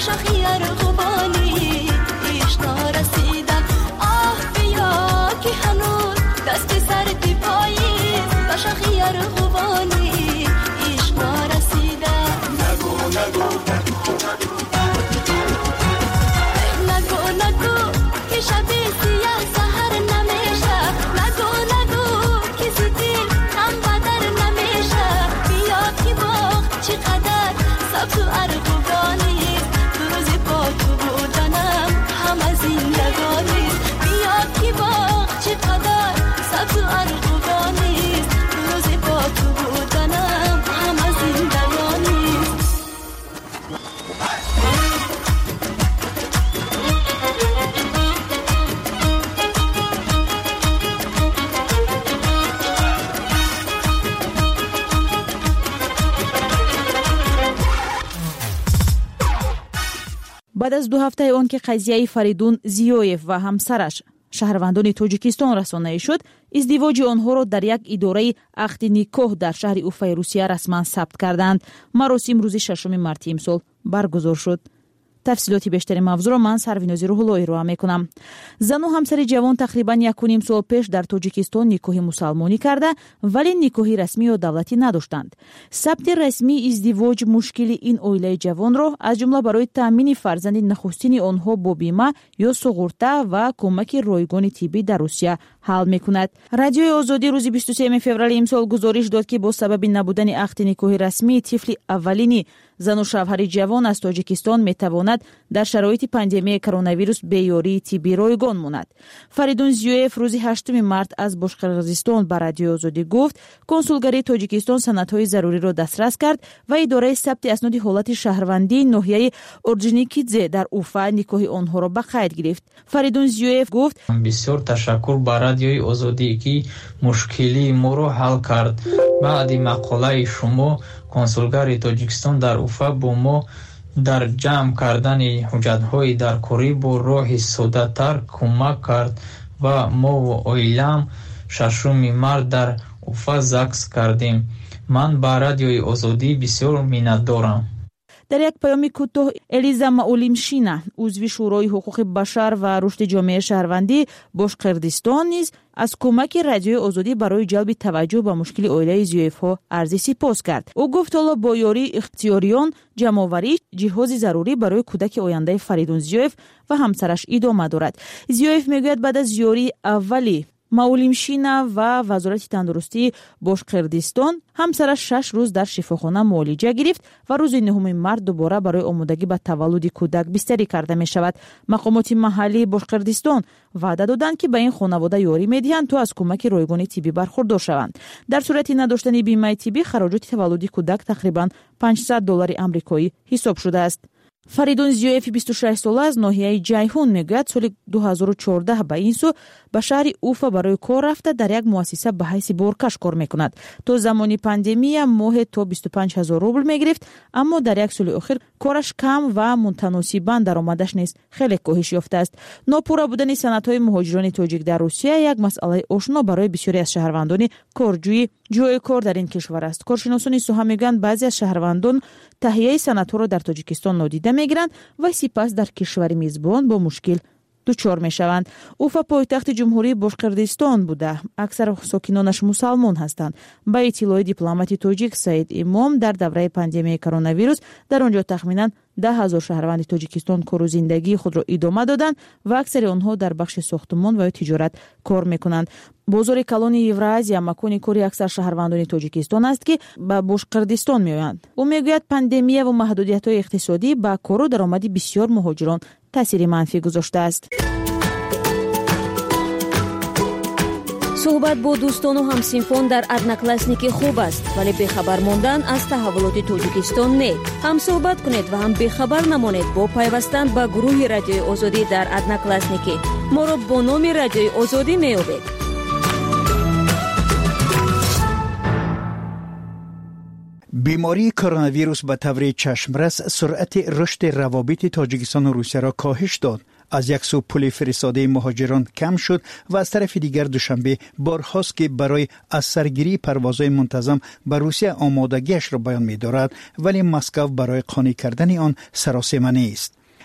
شاخی ارغوانی عشق رسیدم آه بیا که هنوز دست سردی پاییز با شاخی ارغوانی عشق رسیدم نگو نگو نگو نگو که شب سیاه سحر نمیشه نگو نگو که زدی هم بدر نمیشه بیا که باغ چقدر سبز و ارغوانی روزی با تو بودنم همه زندگانی بیا که باغ چقدر سبز و ارغوانی روزی با تو بودنم همه زندگانی بعد از دو هفته آن که قضیه فریدون زیویف و همسرش شهروندان تاجیکستان رسانه‌ای شد، ازدواج آنها را در یک اداره عقد نیکاه در شهر اوفای روسیه رسما ثبت کردند. مراسم روز ششم مارت امسال برگزار شد. تفصیلات بیشتر موضوع را من سروینازی روح‌اللهی ارائه می‌کنم. زن و همسر جوان تقریباً یک و نیم سال پیش در تاجیکستان نیکاه مسلمانی کرده ولی نیکاه رسمی و دولتی نداشتند. ثبت رسمی ازدواج مشکل این عائله جوان را از جمله برای تامین فرزند نخستین آنها با بیمه یا سوغورتا و کمک رایگان طبی در روسیه حل می‌کند. رادیوی آزادی روز بیست و سوم فوریه امسال گزارش داد که با سبب نبودن عقد نیکاه رسمی طفل اولینی زن و شوهر جوان از تاجیکستان میتواند در شرایط پاندمی کرونا ویروس بیاری طبی رایگان ماند. فریدون زیویف روز هشتم مارت از باشقرغیزستان به رادیوی آزادی گفت کنسولگری تاجیکستان سندهای ضروری را دسترس کرد و اداره ثبت اسناد حالت شهروندی ناحیه اورجنیکیدزه در اوفا نیکاه آنها را به قید گرفت. فریدون زیویف گفت بسیار تشکر به رادیوی آزادی که مشکلی ما را حل کرد. بعد مقاله شما کنسولگری تاجیکستان در اوفا با ما در جمع کردن حجت‌های در کاری با راه ساده‌تر کمک کرد و ما و عائله‌ام ششم مارت در اوفا زاکس کردیم. من به رادیوی آزادی بسیار منتدارم. در یک پیام کوتاه الیزا ماولیم-شینا عضو شورای حقوق بشر و رشد جامعه شهروندی باشقردستان نیز از کمک رادیوی آزادی برای جلب توجه به مشکل عائله زیویف ها عرض سپاس کرد. او گفت حالا با یاری اختیاریان جمع‌آوری جهاز ضروری برای کودک آینده فریدون زیویف و همسرش ادامه دارد. زیویف میگوید بعد از یاری اولی ماولیم-شینا و وزارت تندرستی باشقردستان همسرش شش روز در شفاخانه معالجه گرفت و روز نهم مارت دوباره برای آمادگی به تولد کودک بستری کرده می شود. مقامات محلی باشقردستان وعده دادند که به این خانواده یاری میدهند تا از کمک رایگان طبی برخوردار شوند. در صورت نداشتن بیمه طبی خراجات تولد کودک تقریبا پانصد دلار آمریکایی حساب شده است. فریدون زیویف بیست و شش ساله از ناحیه جیهون میگوید سال دو هزار و چهارده به این سو به شهر اوفا برای کار رفته در یک مؤسسه به حیث بارکش کار میکند. تا زمانی پاندمی ماه تا بیست و پنج هزار روبل میگرفت، اما در یک سال اخیر کارش کم و متناسباً درآمدش نیز خیلی کاهش یافته است. ناپورا بودن سندهای مهاجران تاجیک در روسیه یک مسئله آشنا برای بسیاری از شهروندان کارجویی جای کار در این کشور است. کارشناسان سوها میگویند بعضی از شهروندان تهیه سندها را در تاجیکستان نادیده میگیرند و سپس در کشور میزبان با مشکل دچار میشوند. اوفا پایتخت جمهوری باشقردستان بوده. اکثر ساکنانش مسلمان هستند. با اطلاع دیپلمات تاجیک سعید امام در دوره پاندمی کرونا ویروس در آنجا تخمینا ده هزار شهروند تاجیکستان کار و زندگی خود را ادامه دادند و اکثر آنها در بخش ساختمان و تجارت کار میکنند. بازار کلان اوراسیا مکان کاری اکثر شهروندان تاجیکستان است که به باشقردستان میآیند. او میگوید پاندمی و محدودیت‌های اقتصادی با کار و درآمد بسیار مهاجران تاثیر منفی گذاشته است. صحبت با دوستان و همسینفان در ادناکلاسنیکی خوب است، ولی بخبر ماندن از تحولات تاجیکستان نه. هم صحبت کنید و هم بخبر نمانید با پیوستن به گروه رادیوی آزادی در ادناکلاسنیکی. ما را با نام رادیوی آزادی میابید. بیماری کرونا ویروس به طور چشمرس سرعت رشد روابط تاجیکستان و روسیه را کاهش داد. از یک سو پول فرستاده مهاجران کم شد و از طرف دیگر دوشنبه بارهاست که برای از سرگیری پروازهای منتظم به روسیه آمادگیش را بیان می دارد، ولی مسکو برای قانع کردن آن سراسیمه نیست.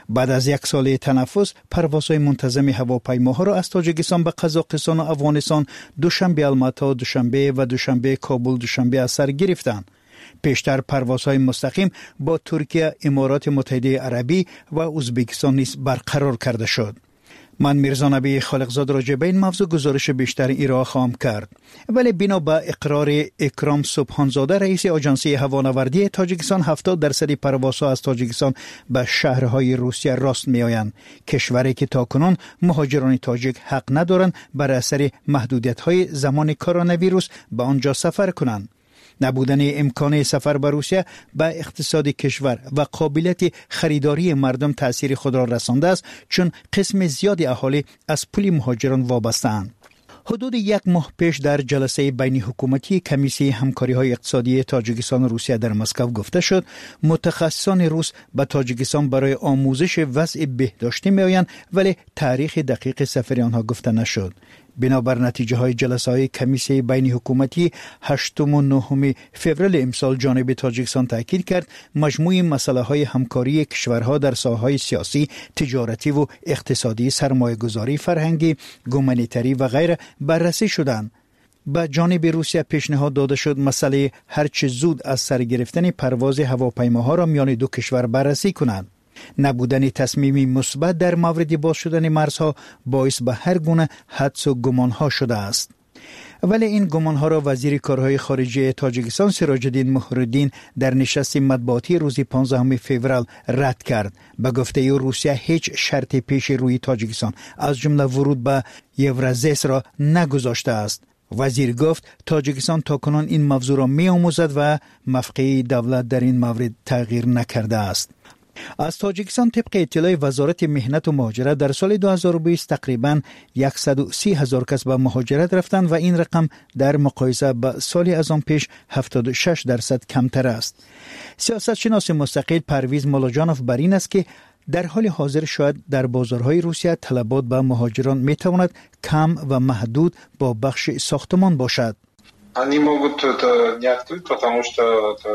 بعد از یک سال تنفس پروازهای منتظم هواپیماها را از تاجیکستان به قزاقستان و افغانستان دوشنبه الماتا، دوشنبه و دوشنبه کابل، دوشنبه از سر گرفتند. پیشتر پروازهای مستقیم با ترکیه، امارات متحده عربی و ازبکستان نیز برقرار کرده شد. من میرزا نبی خالقزاد راجع به این موضوع گزارش بیشتر ارائه خواهم کرد. ولی بنا به اقرار اکرام سبحانزاده رئیس آژانسی هوانوردی تاجیکستان، هفتاد درصد پروازها از تاجیکستان به شهرهای روسیه راست میآیند. کشوری که تاکنون مهاجران تاجیک حق ندارند بر اثر محدودیت‌های زمان کرونا ویروس به آنجا سفر کنند. نبودن امکان سفر به روسیه به اقتصاد کشور و قابلیت خریداری مردم تأثیر خود را رسانده است، چون قسم زیادی اهالی از پول مهاجران وابسته‌اند. حدود یک ماه پیش در جلسه بین حکومتی کمیسیون همکاری‌های اقتصادی تاجیکستان و روسیه در مسکو گفته شد متخصصان روس به تاجیکستان برای آموزش وضع بهداشتی می‌آیند، ولی تاریخ دقیق سفر آنها گفته نشد. بنابر نتیجه های جلسه های کمیسیون بین حکومتی هشتم و نهم فوریه امسال جانب تاجیکستان تاکید کرد مجموع مسئله های همکاری کشورها در ساحه‌های سیاسی، تجارتی و اقتصادی، سرمایه‌گذاری، فرهنگی، گومانیتری و غیره بررسی شدند. به جانب روسیه پیشنهاد داده شد مسئله هرچه زود از سر گرفتن پرواز هواپیماها را میان دو کشور بررسی کنند. نبودن تصمیمی مثبت در مورد باز شدن مرزها باعث به هر گونه حدس و گمانها شده است. ولی این گمانها را وزیر کارهای خارجه تاجیکستان سراج الدین مهرالدین در نشست مطبوعاتی روز پانزدهم فوریه رد کرد. به گفته او روسیه هیچ شرط پیش روی تاجیکستان از جمله ورود به یورازیس را نگذاشته است. وزیر گفت تاجیکستان تاکنون این موضوع را می آموزد و موقع دولت در این مورد تغییر نکرده است. از تاجیکستان طبق اطلاع وزارت مهنت و مهاجرت در سال دو هزار و بیست تقریباً صد و سی هزار کس به مهاجرت رفتند و این رقم در مقایسه با سال از آن پیش هفتاد و شش درصد کمتر است. سیاستشناس مستقل پرویز مولاجانوف بر این است که در حال حاضر شاید در بازارهای روسیه طلبات به مهاجران می تواند کم و محدود با بخش ساختمان باشد. Они могут это не открыть, потому что это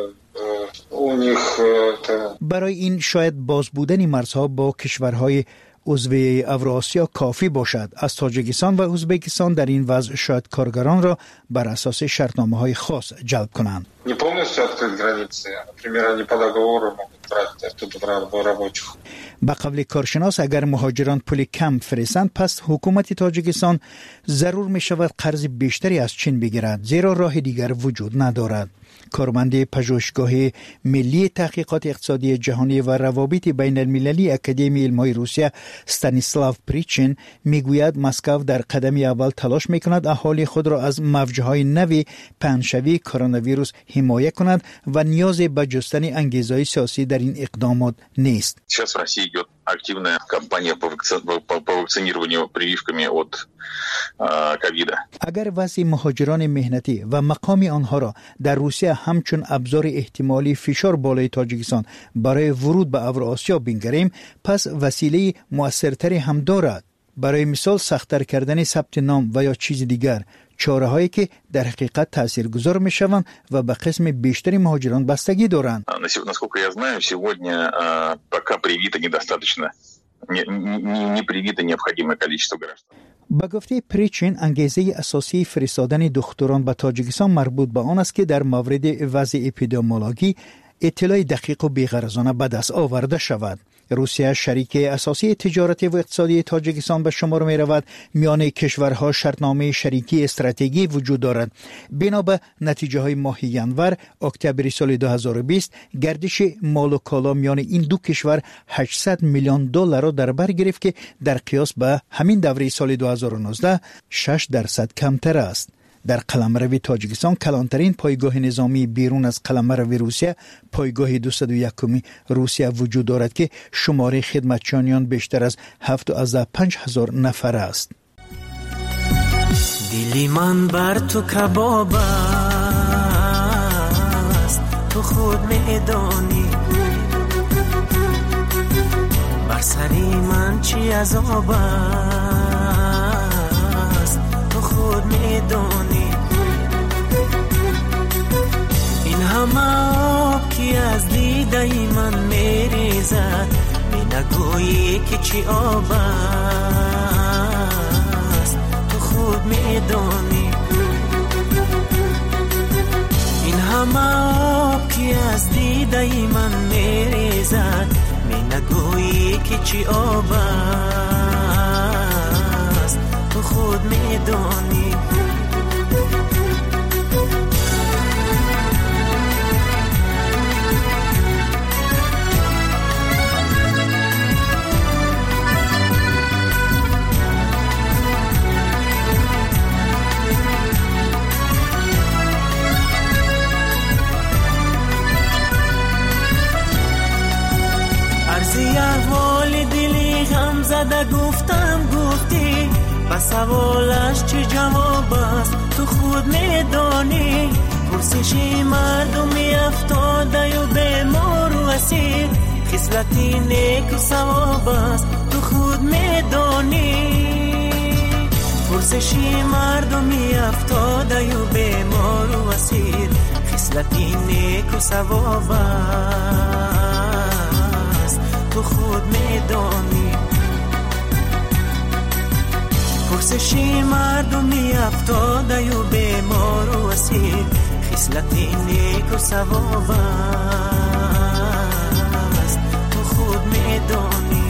у них это... برای این شاید باز بودن مرزها با کشورهای عضو اوراسیا کافی باشد. از تاجیکستان و ازبکستان در این وضع شاید کارگران را بر اساس شرطنامه‌های خاص جلب کنند. Не полностью открыть границы, например, они по договору могут брать оттуда рабочих. به قول کارشناس اگر مهاجران پول کم فرستند پس حکومت تاجیکستان ضرور می شود قرض بیشتری از چین بگیرد، زیرا راه دیگر وجود ندارد. کارمند پژوهشگاه ملی تحقیقات اقتصادی جهانی و روابط بین المللی اکادمی علم‌های روسیه استانیسلاو پریچین میگوید مسکو در قدم اول تلاش میکند اهالی خود را از موج‌های نوی پنه‌شوی کرونا ویروس حمایت کند و نیاز به جستن انگیزه‌های سیاسی در این اقدامات نیست. активная кампания по, вакци... по, по вакцинированию прививками от ковида. اگر وضع مهاجران مهنتی و مقام آنها را در روسیه همچون ابزار احتمالی فشار بالای تاجیکستان برای ورود به اوراسیا بنگریم، پس وسیله مؤثرتری هم دارد. برای مثال سخت‌تر کردن ثبت نام و یا چیز دیگر، چاره هایی که در حقیقت تاثیرگذار می شوند و به قسم بیشتری مهاجران بستگی دارند. Насколько я знаю, сегодня пока привито недостаточно, не привито необходимое количество граждан. با گفته پریچین انگیزه اساسی فرستادن دختران به تاجیکستان مربوط به آن است که در مورد وضع اپیدمیولوژی اطلاع دقیق و بی‌غرضانه به دست آورده شود. روسیه شریک اساسی تجارتی و اقتصادی تاجیکستان به شمار می رود. میان کشورها شرطنامه شریکی استراتژی وجود دارد. بنا به نتیجه های ماه ینور اکتبر سال دو هزار و بیست گردش مال و کالا میان این دو کشور هشتصد میلیون دلار را در بر گرفت که در قیاس به همین دوره سال دو هزار و نوزده شش درصد کمتر است. در قلمرو تاجیکستان کلانترین پایگاه نظامی بیرون از قلمرو روسیه، پایگاه دویست و یک روسیه وجود دارد که شماره خدمتچیان بیشتر از هفتاد و پنج هزار نفر است. دلی من بر تو کباب است، تو خود میدانی بر سری من چی عذاب است، تو خود میدانی این همه آب که از دیده من میریزد، نگویی که چی آب است تو خود میدانی این همه آب که از دیده من میریزد می نگویی که چی آب است تو خود میدانی عرضی احوال دلی غم زده گفتم گفتی بس سوالش چه جواب است تو خود میدانی پرسشی مردمی افتاده و بیمار و اسیر خصلتی نیک و ثواب است تو خود میدانی پرسشی مردمی افتاده و بیمار و اسیر خصلتی نیک و ثواب است تو خود میدانی پرسشی مردمی افتاده و بیمار و اسیر خصلتی نیک و ثواب است تو خود میدانی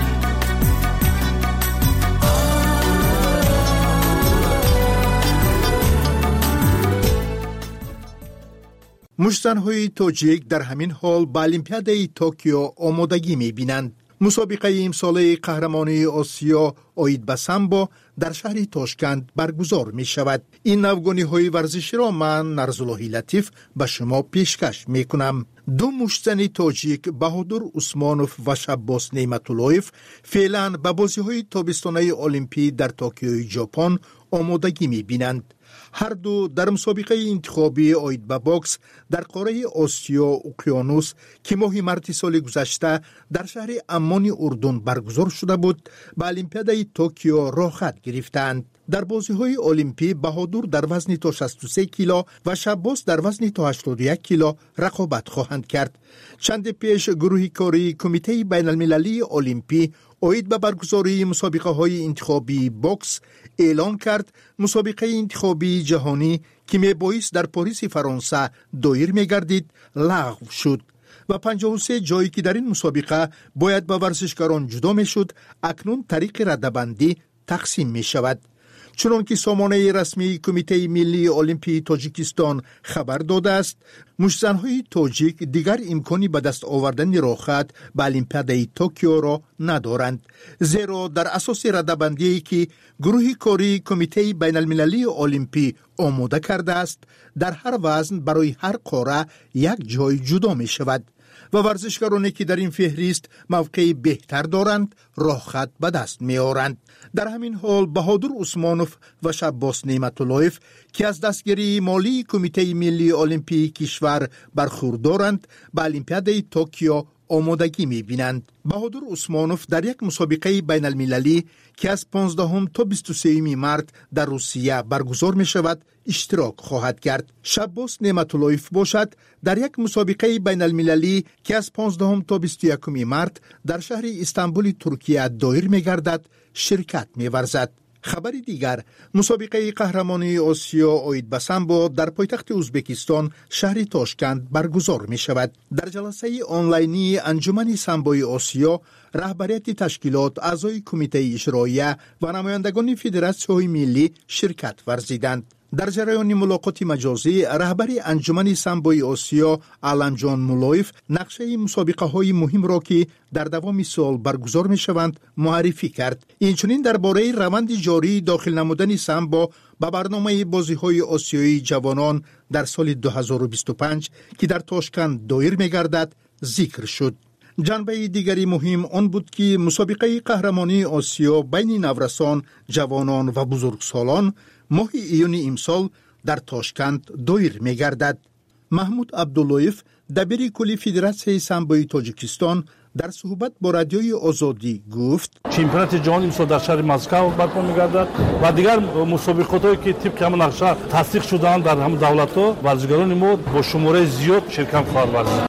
مشت‌زن‌های تاجیک در همین حال به المپیادای توکیو آمادگی می‌بینند. مسابقه امساله قهرمانی آسیا اوید به سامبو در شهر تاشکند برگزار می شود. این نوگانی های ورزشی را من نرزاللهی لطیف به شما پیشکش می کنم. دو مشتزن تاجیک بهادر عثمانوف و شباس نعمت‌اللهیف فعلا به بازی های تابستانه المپی در توکیو ژاپن آمادگی می بینند. هر دو در مسابقه انتخابی اوید به باکس در قاره آسیا اقیانوس که ماه مارس سال گذشته در شهر عمان اردن برگزار شده بود به المپیادای توکیو راه خط گرفتند. در بازی های المپی بهادر در وزن تا شصت و سه کیلو و شباس در وزن تا هشتاد و یک کیلو رقابت خواهند کرد. چند پیش گروه کاری کمیته بین المللی المپی اوید به برگزاری مسابقه های انتخابی باکس اعلان کرد مسابقه انتخابی جهانی که می بایست در پاریس فرانسه دایر می گردید لغو شد و پنجاه و سه جایی که در این مسابقه باید به ورزشکاران جدا می شد اکنون طریق رده‌بندی تقسیم می شود. چون که سامانه رسمی کمیته ملی المپی تاجیکستان خبر داده است مشتزن‌های تاجیک دیگر امکانی به دست آوردن راه خط به المپیادای توکیو را ندارند، زیرا در اساس رده‌بندی که گروه کاری کمیته بین المللی المپی آماده کرده است در هر وزن برای هر قاره یک جای جدا می شود و ورزشکارانی که در این فهرست موقع بهتر دارند راه خط به دست می آورند. در همین حال بهادر عثمانوف و شباس نعمت‌اللهیف که از دستگیری مالی کمیته ملی المپی کشور برخوردارند به المپیادای توکیو آمادگی می بینند. بهادر عثمانوف در یک مسابقه بین المللی که از پانزدهم تا بیست و سوم مارس در روسیه برگزار می شود اشتراک خواهد کرد. شباس نعمت‌اللهیف باشد در یک مسابقه بین المللی که از پانزدهم تا بیست و یکم مارس در شهر استانبول ترکیه دایر می گردد شرکت می ورزد. خبری دیگر مسابقه قهرمانی آسیا اوید به سامبو در پایتخت ازبکستان شهر تاشکند برگزار می شود. در جلسه آنلاینی انجمن سامبوی آسیا رهبریت تشکیلات، اعضای کمیته اجراییه و نمایندگان فدراسیون ملی شرکت ورزیدند. در جریان ملاقات مجازی رهبر انجمن سامبوی آسیا علمجان مولایف نقشه مسابقه های مهم را که در دوام سال برگزار می شوند معرفی کرد. اینچنین درباره روند جاری داخل نمودن سامبو به برنامه بازی های آسیایی جوانان در سال دو هزار و بیست و پنج که در تاشکند دایر می گردد ذکر شد. جنبه دیگری مهم آن بود که مسابقه قهرمانی آسیا بین نورسان، جوانان و بزرگسالان ماه ایون امسال در تاشکند دایر می گردد. محمود عبداللهیف دبیر کلی فدراسیون سامبوی تاجیکستان در صحبت با رادیوی آزادی گفت چمپیونات جهانی امسال در شهر مسکو برپا می‌گردد و دیگر مسابقاتی که طبق همون نقشه تصدیق شده‌اند در همون دولت‌ها ورزشکاران ما با شماره زیاد شرکت خواهند ورزید.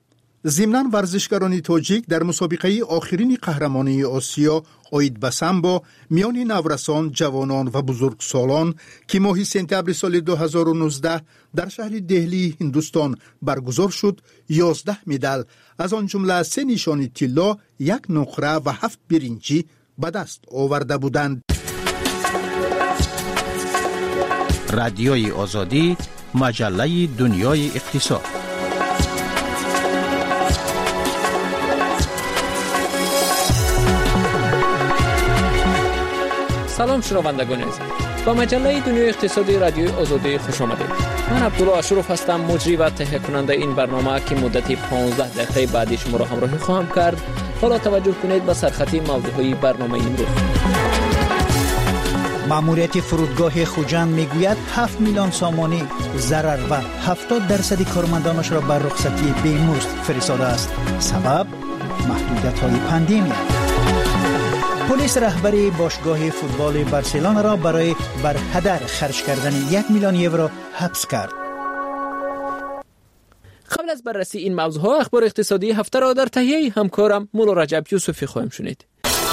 ضمناً ورزشکاران تاجیک در مسابقه آخرین قهرمانی آسیا اوید به سامبو میان نورسان، جوانان و بزرگسالان که ماه سپتامبر سال دو هزار و نوزده در شهر دهلی هندوستان برگزار شد، یازده مدال از آن جمله سه نشان طلا، یک نقره و هفت برنجی به دست آورده بودند. رادیوی آزادی، مجله دنیای اقتصاد. سلام شنوندگان عزیز، با مجله دنیای اقتصادی رادیوی آزادی خوش آمدید. من عبدالله اشرف هستم، مجری و تهیه کننده این برنامه که مدتی پانزده دقیقه بعدی شما را همراهی خواهم کرد. حالا توجه کنید به سرخط موضوعهای برنامه امروز. ماموریت فرودگاه خوجند میگوید هفت میلیون سامانی ضرر و هفتاد درصد کارمندانش را بر رخصتی بیمزد فرستاده است. سبب محدودیت‌های پاندمی. پلیس رهبری باشگاه فوتبال بارسلونا را برای بر هدر خرج کردن یک میلیون یورو حبس کرد. قبل از بررسی این موضوعها، اخبار اقتصادی هفته را در تهیه همکارم مولا رجب یوسفی خواهیم شنید.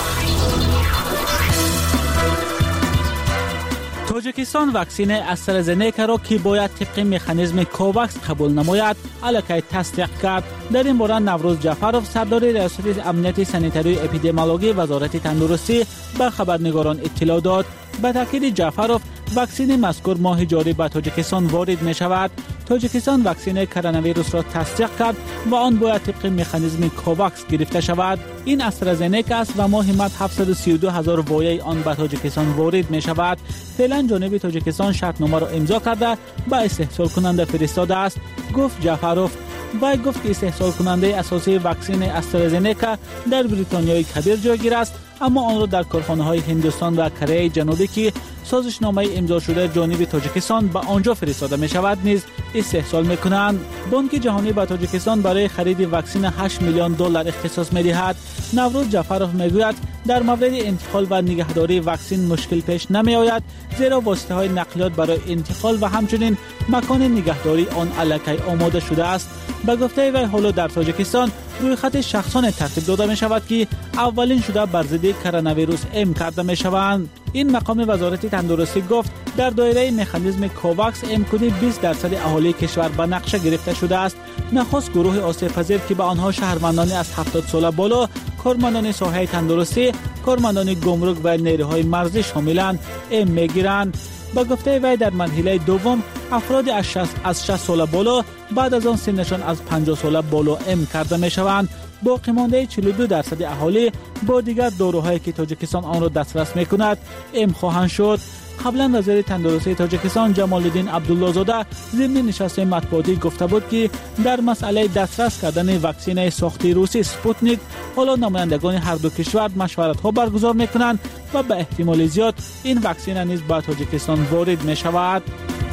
تاجیکستان واکسن استرازنیکا را که باید طبق مکانیزم کوواکس قبول نماید الکی تصدیق کرد. در این باره نوروز جعفرов سردار ریاست امنیت سانیتری و اپیدمیولوژی وزارت تندرستی به خبرنگاران اطلاع داد. به تاکید جعفرov واکسن مذکور ماه جاری به تاجیکستان وارد می شود. تاجیکستان واکسن کرونا ویروس را تصدیق کرد و آن باید طبق مکانیزم کوواکس گرفته شود. این استرازنیکا است و ماه مارس هفتصد و سی و دو هزار وایه آن به تاجیکستان وارد می شود. فعلا جانب تاجیکستان شرطنامه را امضا کرده به استحصال کننده فرستاده است، گفت جعفرov. وی گفت که استحصال کننده اساسی واکسن استرازنیکا در بریتانیای کبیر جایگیر است، اما آن را در کارخانه های هندوستان و کره جنوبی که سازشنامه امضا شده جانب تاجیکستان به آنجا فرستاده می شود نیز استحصال می کنند. بانک جهانی به تاجیکستان برای خرید واکسن هشت میلیون دلار اختصاص می دهد. نوروز جعفرov می گوید در مورد انتقال و نگهداری واکسن مشکل پیش نمی آید، زیرا واسطه های نقلیات برای انتقال و همچنین مکان نگهداری آن الکی آماده شده است. به گفته وی حالا در تاجیکستان روی خط شخصان ترتیب داده می شود که اولین شده بر ضد کرونا ویروس ام کرده می شوند. این مقام وزارت تندرستی گفت در دایره مکانیزم کوواکس امکانی بیست درصد اهالی کشور به نقشه گرفته شده است. نخست گروه آسیب پذیر که به آنها شهروندان از هفتاد سال بالا، کارمندان ساحه تندرستی، کارمندان گمرک و نیروهای مرزی شاملند ام میگیرند. با گفته وی در مرحله دوم افراد از شصت سال بالا بعد از آن سنشان از پنجاه سال بالا ام کرده می شوند. باقی مانده چهل و دو درصد اهالی با دیگر داروهایی که تاجیکستان آن را دسترس می کند ام خواهند شد. قبلا وزیر تندرستی تاجیکستان جمال الدین عبدالله زاده ضمن نشست مطبوعاتی گفته بود که در مسئله دسترس کردن واکسن ساخته روسی سپوتنیک حالا نمایندگان هر دو کشور مشورت ها برگزار می کنند و به احتمال زیاد این واکسن نیز به تاجیکستان وارد می شود.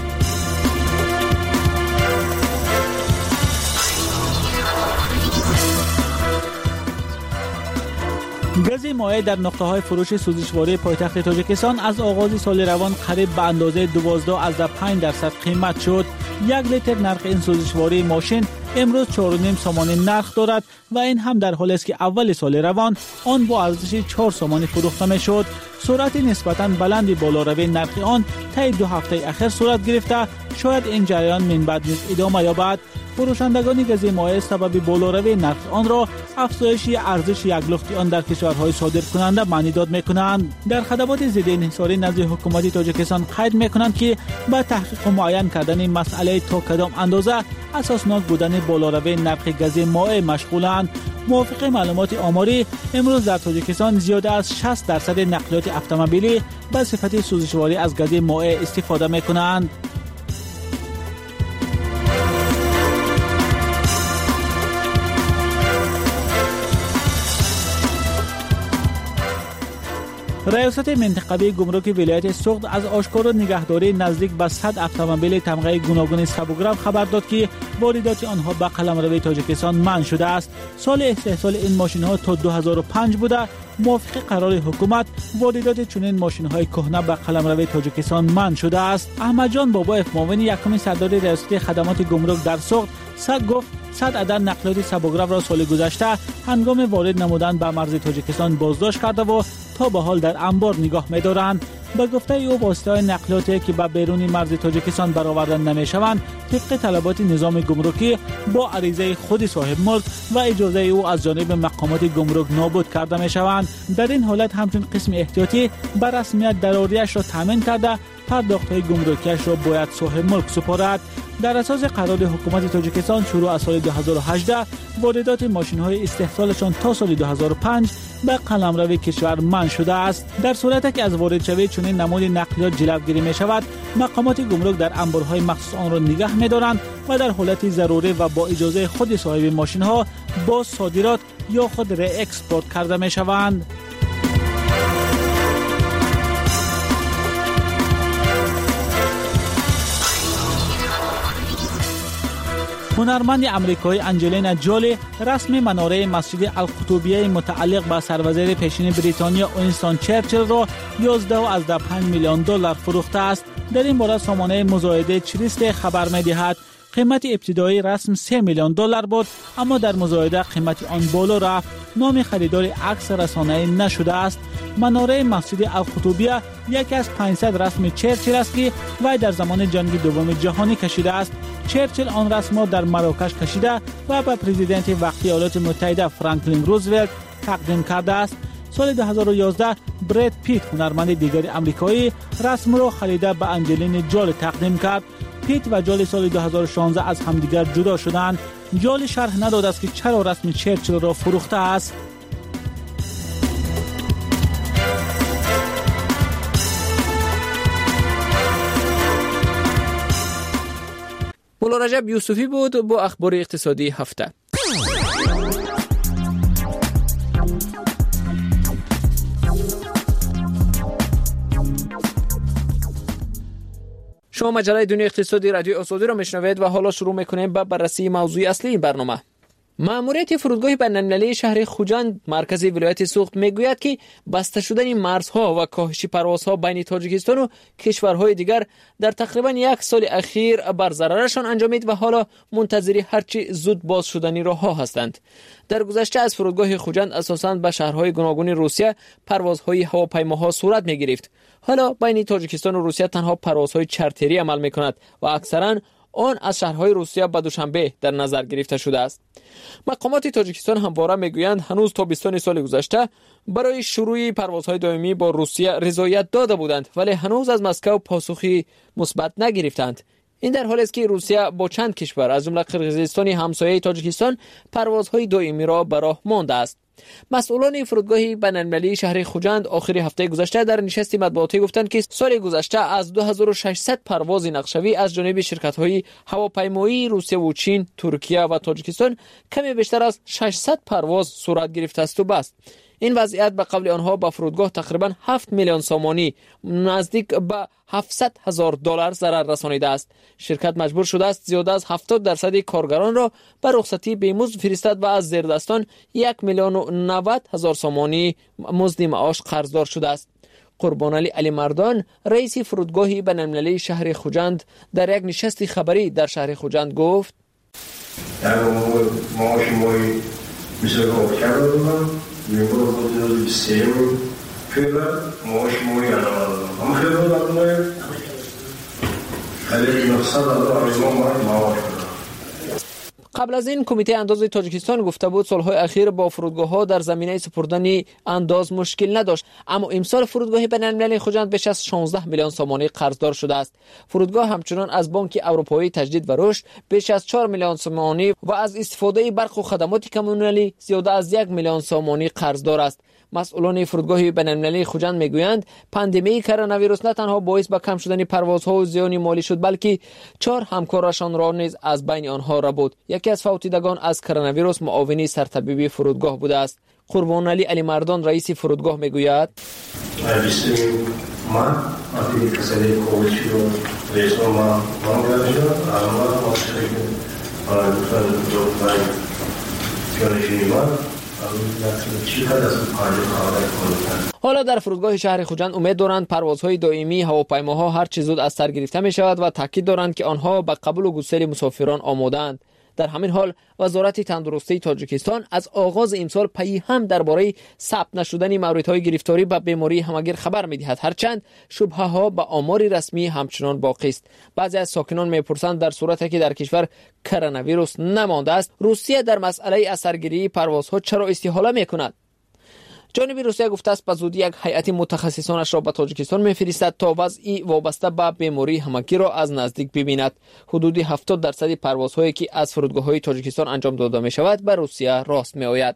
گاز مایع در نقطه‌های فروش سوزشواری پایتخت تاجیکستان از آغاز سال روان قریب به اندازه دوازده از پنج درصد قیمت شد. یک لیتر نرخ این سوزشواری ماشین امروز چهار و نیم سامانی نرخ دارد و این هم در حالی است که اول سال روان آن با ارزش چهار سامانی فروخته می‌شد. سرعت نسبتاً بلند بالاروی نرخ آن طی دو هفته اخیر صورت گرفته، شاید این جریان من بعد نیز ادامه یابد. فروشندگان گاز مایع سبب بالاروی نرخ آن را افزایش ارزش یک لخت آن در کشورهای صادر کننده معنی داد می‌کنند. در خدمات ضد انحصاری نزد حکومت تاجیکستان قید می‌کنند که با تحقیق معین کردن مسئله تا کدام اندازه اساسناک بودن بالاروی نرخ گاز مایع مشغولند. موافق معلومات آماری امروز در تاجیکستان زیاده از شصت درصد نقلیات اتومبیلی به صفت سوزشواری از گاز مایع استفاده می‌کنند. ریاست منطقه‌ای گمرک ولایت سوخت از آشکار نگهداری نزدیک به صد اتومبیل تمغه گوناگون سبوگرام خبر داد که واردات آنها به قلمرو تاجیکستان منع شده است. سال استحصال این ماشین‌ها تا دو هزار و پنج بوده. موافق قرار حکومت واردات چنین ماشین‌های کهنه به قلمرو تاجیکستان منع شده است. احمد جان بابایف معاون یکم صدر ریاست خدمات گمرک در سوخت صد گفت صد عدد نقلیات سبوگرام را سال گذشته هنگام وارد نمودن به مرز تاجیکستان بازداشت کرده و تا به حال در انبار نگاه می‌دارند. به گفته او واسطه‌های نقلیاتی که به بیرون مرز تاجیکستان برآورده نمی‌شوند طبق طلبات نظام گمرکی با عریضه خود صاحب ملک و اجازه او از جانب مقامات گمرک نابود کرده می‌شوند. در این حالت همچون قسم احتیاطی بر رسمیت ضروریش را تامین کرده پرداخت‌های گمرکیش را باید صاحب ملک سپارد. در اساس قرار حکومت تاجیکستان شروع از سال دو هزار و هجده واردات ماشین‌های استحصالشان تا سال دو هزار و پنج به قلمرو کشور منع شده است. در صورتی که از وارد شوی چنین نمود نقلیات جلوگیری می‌شود، مقامات گمرک در انبارهای مخصوص آن را نگاه می‌دارند و در حالت ضروری و با اجازه خود صاحب ماشین‌ها با صادرات یا خود ری اکسپورت کرده می‌شوند. هنرمند امریکایی انجلینا جولی رسم مناره مسجد القطوبیه متعلق به سروزیر پیشین بریتانیا وینستون چرچیل را یازده و پنج میلیون دلار فروخته است. در این باره سامانه مزایده چریست خبر می‌دهد قیمت ابتدایی رسم سه میلیون دلار بود، اما در مزایده قیمت آن بالا رفت. نام خریدار عکس رسانه‌ای نشده است. مناره مسجد القطوبیه یکی از پانصد رسم چرچیل است که وی در زمان جنگ دوم جهانی کشیده است. چرچیل آن رسم را در مراکش کشیده و به پرزیدنت وقتی ایالات متحده فرانکلین روزولت تقدیم کرده است. سال دو هزار و یازده براد پیت هنرمند دیگر آمریکایی رسم را خریده به انجلینا جولی تقدیم کرد. پیت و جولی سال دو هزار و شانزده از همدیگر جدا شدند. جولی شرح نداده است که چرا رسم چرچیل را فروخته است. مولا رجب یوسفی بود با اخبار اقتصادی هفته. شما مجله دنیا اقتصادی رادیو آزادی را میشنوید و حالا شروع میکنیم با بررسی موضوع اصلی این برنامه. ماموریت فرودگاه بین‌المللی شهر خوجند مرکز ولایت سوخت میگوید که بسته شدن مرزها و کاهش پروازها بین تاجیکستان و کشورهای دیگر در تقریبا یک سال اخیر بر ضررشان انجامید و حالا منتظر هرچی زود باز شدنی راهها هستند. در گذشته از فرودگاه خوجند اساساً به شهرهای گوناگون روسیه پروازهای هواپیماها صورت میگرفت. حالا بین تاجیکستان و روسیه تنها پروازهای چارتری عمل میکند و اکثراً آن از شهرهای روسیه به دوشنبه در نظر گرفته شده است. مقامات تاجیکستان همواره میگویند هنوز تابستان سال گذشته برای شروع پروازهای دائمی با روسیه رضایت داده بودند، ولی هنوز از مسکو پاسخی مثبت نگرفتند. این در حالی است که روسیه با چند کشور از جمله قرقیزستان همسایه تاجیکستان پروازهای دائمی را به راه مانده است. مسئولان فرودگاه بین‌المللی شهر خوجند آخر هفته گذشته در نشست مطبوعاتی گفتند که سال گذشته از دو هزار و ششصد پرواز نقشه‌ای از جانب شرکت‌های هواپیمایی روسیه و چین، ترکیه و تاجیکستان کمی بیشتر از ششصد پرواز صورت گرفته است و بس. این وضعیت به قول آنها به فرودگاه تقریبا هفت میلیون سومانی نزدیک به هفتصد هزار دلار ضرر رسانیده است. شرکت مجبور شده است زیاده از هفتاد درصد کارگران را به رخصتی بیمزد فرستد و از زیردستان یک میلیون و نود هزار سومانی مزد معاش قرضدار شده است. قربانعلی علی مردان رئیس فرودگاه بین‌المللی شهر خوجند در یک نشست خبری در شهر خوجند گفت: معاش مای بسیار کارگران می‌برد بود سیم فعلا معاش مای الان هم خیلی دارم خیلی نقصان دارم معاش. قبل از این کمیته انداز تاجیکستان گفته بود سالهای اخیر با فرودگاه‌ها در زمینه سپردن انداز مشکل نداشت، اما امسال فرودگاه بین‌المللی خوجند بیش از شانزده میلیون سومانی قرضدار شده است. فرودگاه همچنان از بانک اروپایی تجدید و رشد بیش از چهار میلیون سومانی و از استفاده برق و خدمات کمونالی زیاده از یک میلیون سومانی قرضدار است. مسئولان فرودگاه بین‌المللی خوجند میگویند پاندمی کرونا ویروس نه تنها باعث به کم شدن پروازها و زیان مالی شد، بلکه چهار همکارشان را نیز از بین آنها را بود. یکی از فوتیدگان از کرونا ویروس معاون سرطبیب فرودگاه بوده است. قربانعلی علی مردان رئیس فرودگاه میگوید: بیستیم من آتی کسایی کوچی و ریسو ما مانگرشو اما ما شکل آن دو پای پیانشی ما حالا در فرودگاه شهر خوجند امید دارند پروازهای دائمی هواپیماها هر چه زود از سر گرفته می شود و تاکید دارند که آنها به قبول و گسیل مسافران آماده‌اند. در همین حال وزارت تندرستی تاجیکستان از آغاز امسال پی هم درباره ثبت نشدن موردهای گرفتاری به بیماری همگیر خبر می‌دهد، هرچند شبهه ها به آمار رسمی همچنان باقی است. بعضی از ساکنان می‌پرسند در صورتی که در کشور کرونا ویروس نمانده است، روسیه در مسئله اثرگیری پروازها چرا استحاله می‌کند؟ جانب روسیه گفته است به زودی یک هیئت متخصصانش را به تاجیکستان می‌فرستد تا وضعی وابسته به بیماری همگیر را از نزدیک ببیند. حدود هفتاد درصد پروازهایی که از فرودگاه‌های تاجیکستان انجام داده می‌شود به روسیه راست می‌آید.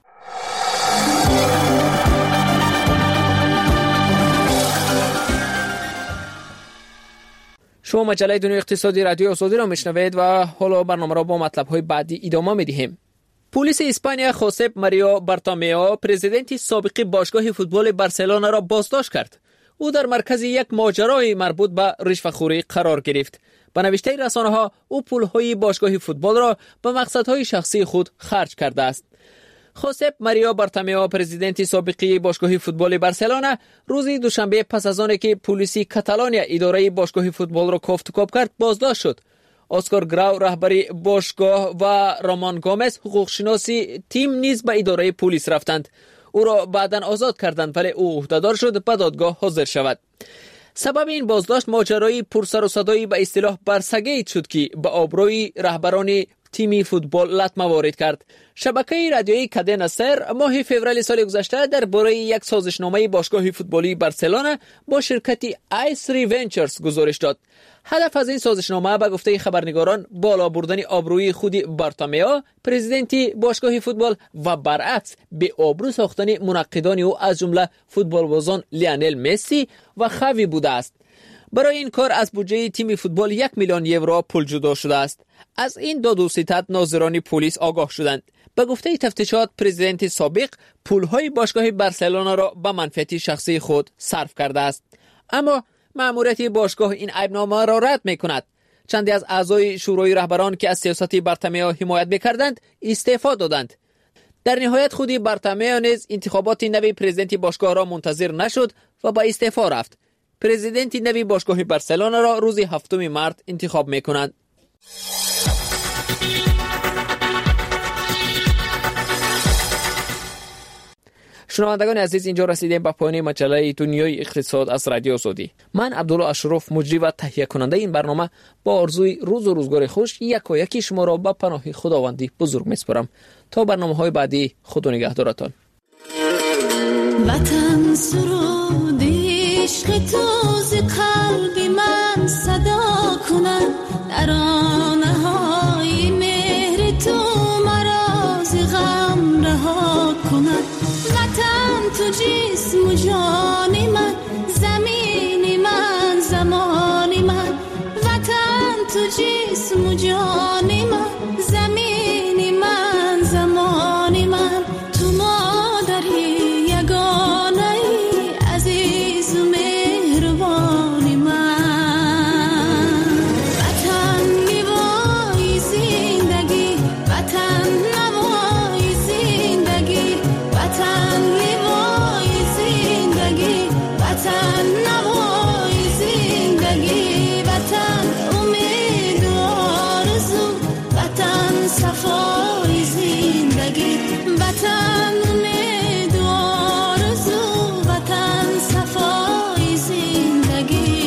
شما مجله دنیای اقتصادی رادیو آزادی را میشنوید و حالا برنامه را با مطلب‌های بعدی ادامه می‌دهیم. پلیس اسپانیا خوسپ ماریو بارتومیو پرزیدنت سابق باشگاه فوتبال بارسلونا را بازداشت کرد. او در مرکز یک ماجرای مربوط به رشوه‌خوری قرار گرفت. به نوشته رسانه‌ها او پول‌های باشگاه فوتبال را به مقصدهای شخصی خود خرج کرده است. خوسپ ماریو بارتومیو پرزیدنت سابق باشگاه فوتبال بارسلونا روز دوشنبه پس از آنکه که پلیس کاتالونیا اداره باشگاه فوتبال را کافت‌وکاو کرد بازداشت شد. اسکار گراو رهبری باشگاه و رامان گومز حقوقشناسی تیم نیز به اداره پلیس رفتند. او را بعداً آزاد کردند ولی او عهده‌دار شد به دادگاه حاضر شود. سبب این بازداشت ماجرای پرسر و صدایی به اصطلاح برسگیت شد که به آبروی رهبران تیمی فوتبال لطمه وارد کرد. شبکه رادیویی کادنا سر ماه فوریه سال گذشته درباره یک سازشنامه باشگاه فوتبالی بارسلونا با شرکت آیس ری ونچرز گزارش داد. هدف از این سازشنامه به گفته خبرنگاران بالا بردن آبروی خود بارتومیو پرزیدنت باشگاه فوتبال و برعکس به آبرو ساختن منقدان او از جمله فوتبالبازان لیونل مسی و خاوی بوده است. برای این کار از بودجه تیم فوتبال یک میلیون یورو پول جدا شده است. از این داد و ستد ناظران پلیس آگاه شدند. به گفته تفتیشات پرزیدنت سابق پولهای باشگاه بارسلونا را به منفعت شخصی خود صرف کرده است. اما مأموریت باشگاه این عیبنامه را رد می‌کند. چندی از اعضای شورای رهبران که از سیاست بارتومیو حمایت می‌کردند استعفا دادند. در نهایت خودی بارتومیو نیز انتخابات نوی پرزیدنت باشگاه را منتظر نشد و با استعفا رفت. پرزیدنت نوی باشگاه بارسلونا را روز هفتم مارس انتخاب می‌کنند. شنوندگان عزیز، اینجا رسیدیم به پایان مجله دنیای اقتصاد از رادیو آزادی. من عبدالله اشرف مجری و تهیه کننده این برنامه با آرزوی روز و روزگار خوش یک و یکی شما را به پناه خداوندی بزرگ میسپارم. تا برنامه‌های بعدی خدا نگهدارتان. وطن سرود عشق تو ز قلب من صدا کند، ترانه های مهر تو مرا ز غم رها کند. وطن تو جسم و جان من، زمین من زمان من. وطن تو جسم و جان من، زمین من زمان من. تو مادری یگانه ای، عزیز و مهربان من. وطن نوای زندگی، وطن نوای زندگی. وطن نوای زندگی، وطن نوای زندگی. وطن امید و آرزو، وطن صفای زندگی. وطن امید و آرزو، وطن صفای زندگی.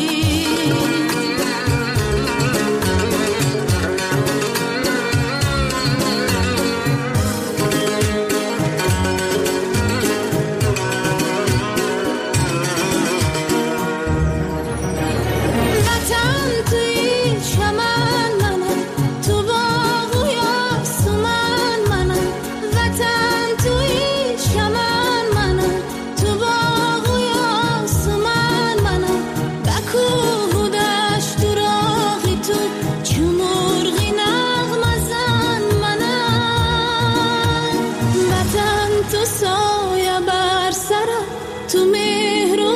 وطن توی چمن منم، تو باغ و یاسمن منم. وطن توی چمن منم، تو باغ و یاسمن منم. به کوه و دشت و راغ تو، چو مرغی نغمه زن منم. وطن تو سایه بر سرم، تو مهر و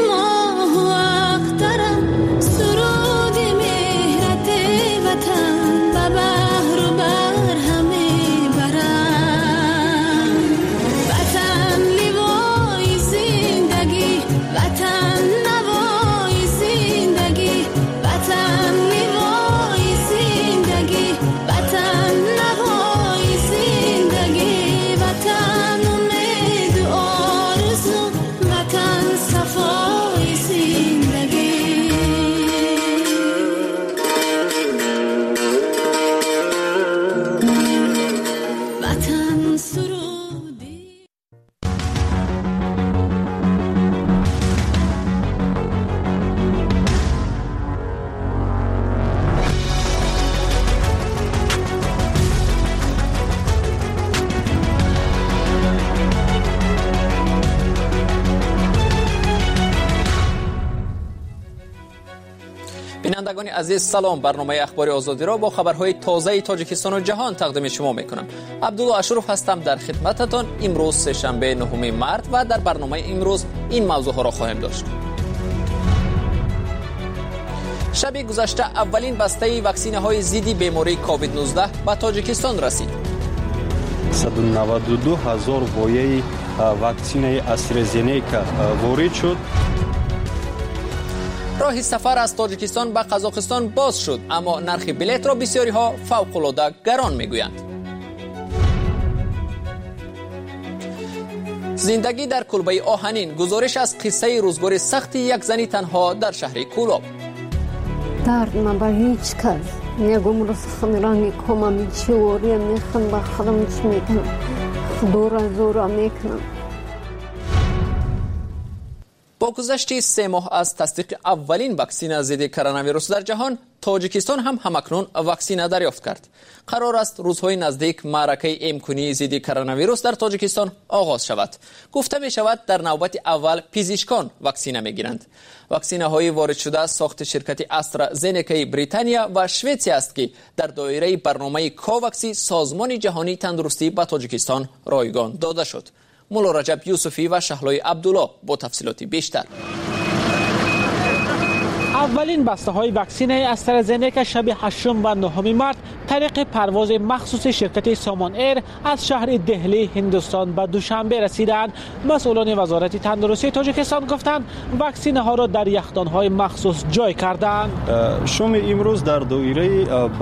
شنوندگان عزیز سلام. برنامه اخبار آزادی را با خبرهای تازه تاجیکستان و جهان تقدیم شما میکنم. عبدالله اشرف هستم در خدمتتان. امروز سه‌شنبه نهم مارس و در برنامه امروز این موضوع ها را خواهیم داشت. شب گذشته اولین بسته واکسینه های ضد بیماری کووید نوزده به تاجیکستان رسید. صد و نود و دو هزار وایه واکسینه استرازینیکا وارد شد. راه سفر از تاجیکستان به قزاقستان باز شد، اما نرخ بلیط را بسیاری ها فوق العاده گران میگویند. زندگی در کلبه آهنین، گزارش از قصه روزگار سخت یک زنی تنها در شهر کولاب. درد من با هیچ کس نگم روز خمیرانی کمامی چوری میخم با خودم چی میکنم، دورا زورا میکنم. با گذشت سه ماه از تصدیق اولین واکسن ضد کرونا ویروس در جهان، تاجیکستان هم همکنون واکسن دریافت کرد. قرار است روزهای نزدیک معرکه امکانی ضد کرونا ویروس در تاجیکستان آغاز شود. گفته می شود در نوبت اول پزشکان واکسن می گیرند. واکسن های وارد شده ساخت شرکت استرازنیکای بریتانیا و شوئیسری است که در دایره برنامه کوواکس سازمان جهانی تندرستی به تاجیکستان رایگان داده شد. مولا رجب یوسفی و شهلای عبدالله با تفصیلات بیشتر. اولین بسته های واکسن استرازنیکا شب هشتم و نهم مارس طریق پرواز مخصوص شرکت سامان ایر از شهر دهلی هندوستان به دوشنبه رسیدند. مسئولان وزارت تندرستی تاجیکستان گفتند واکسن ها را در یخدان های مخصوص جای کردند. شام امروز در دایره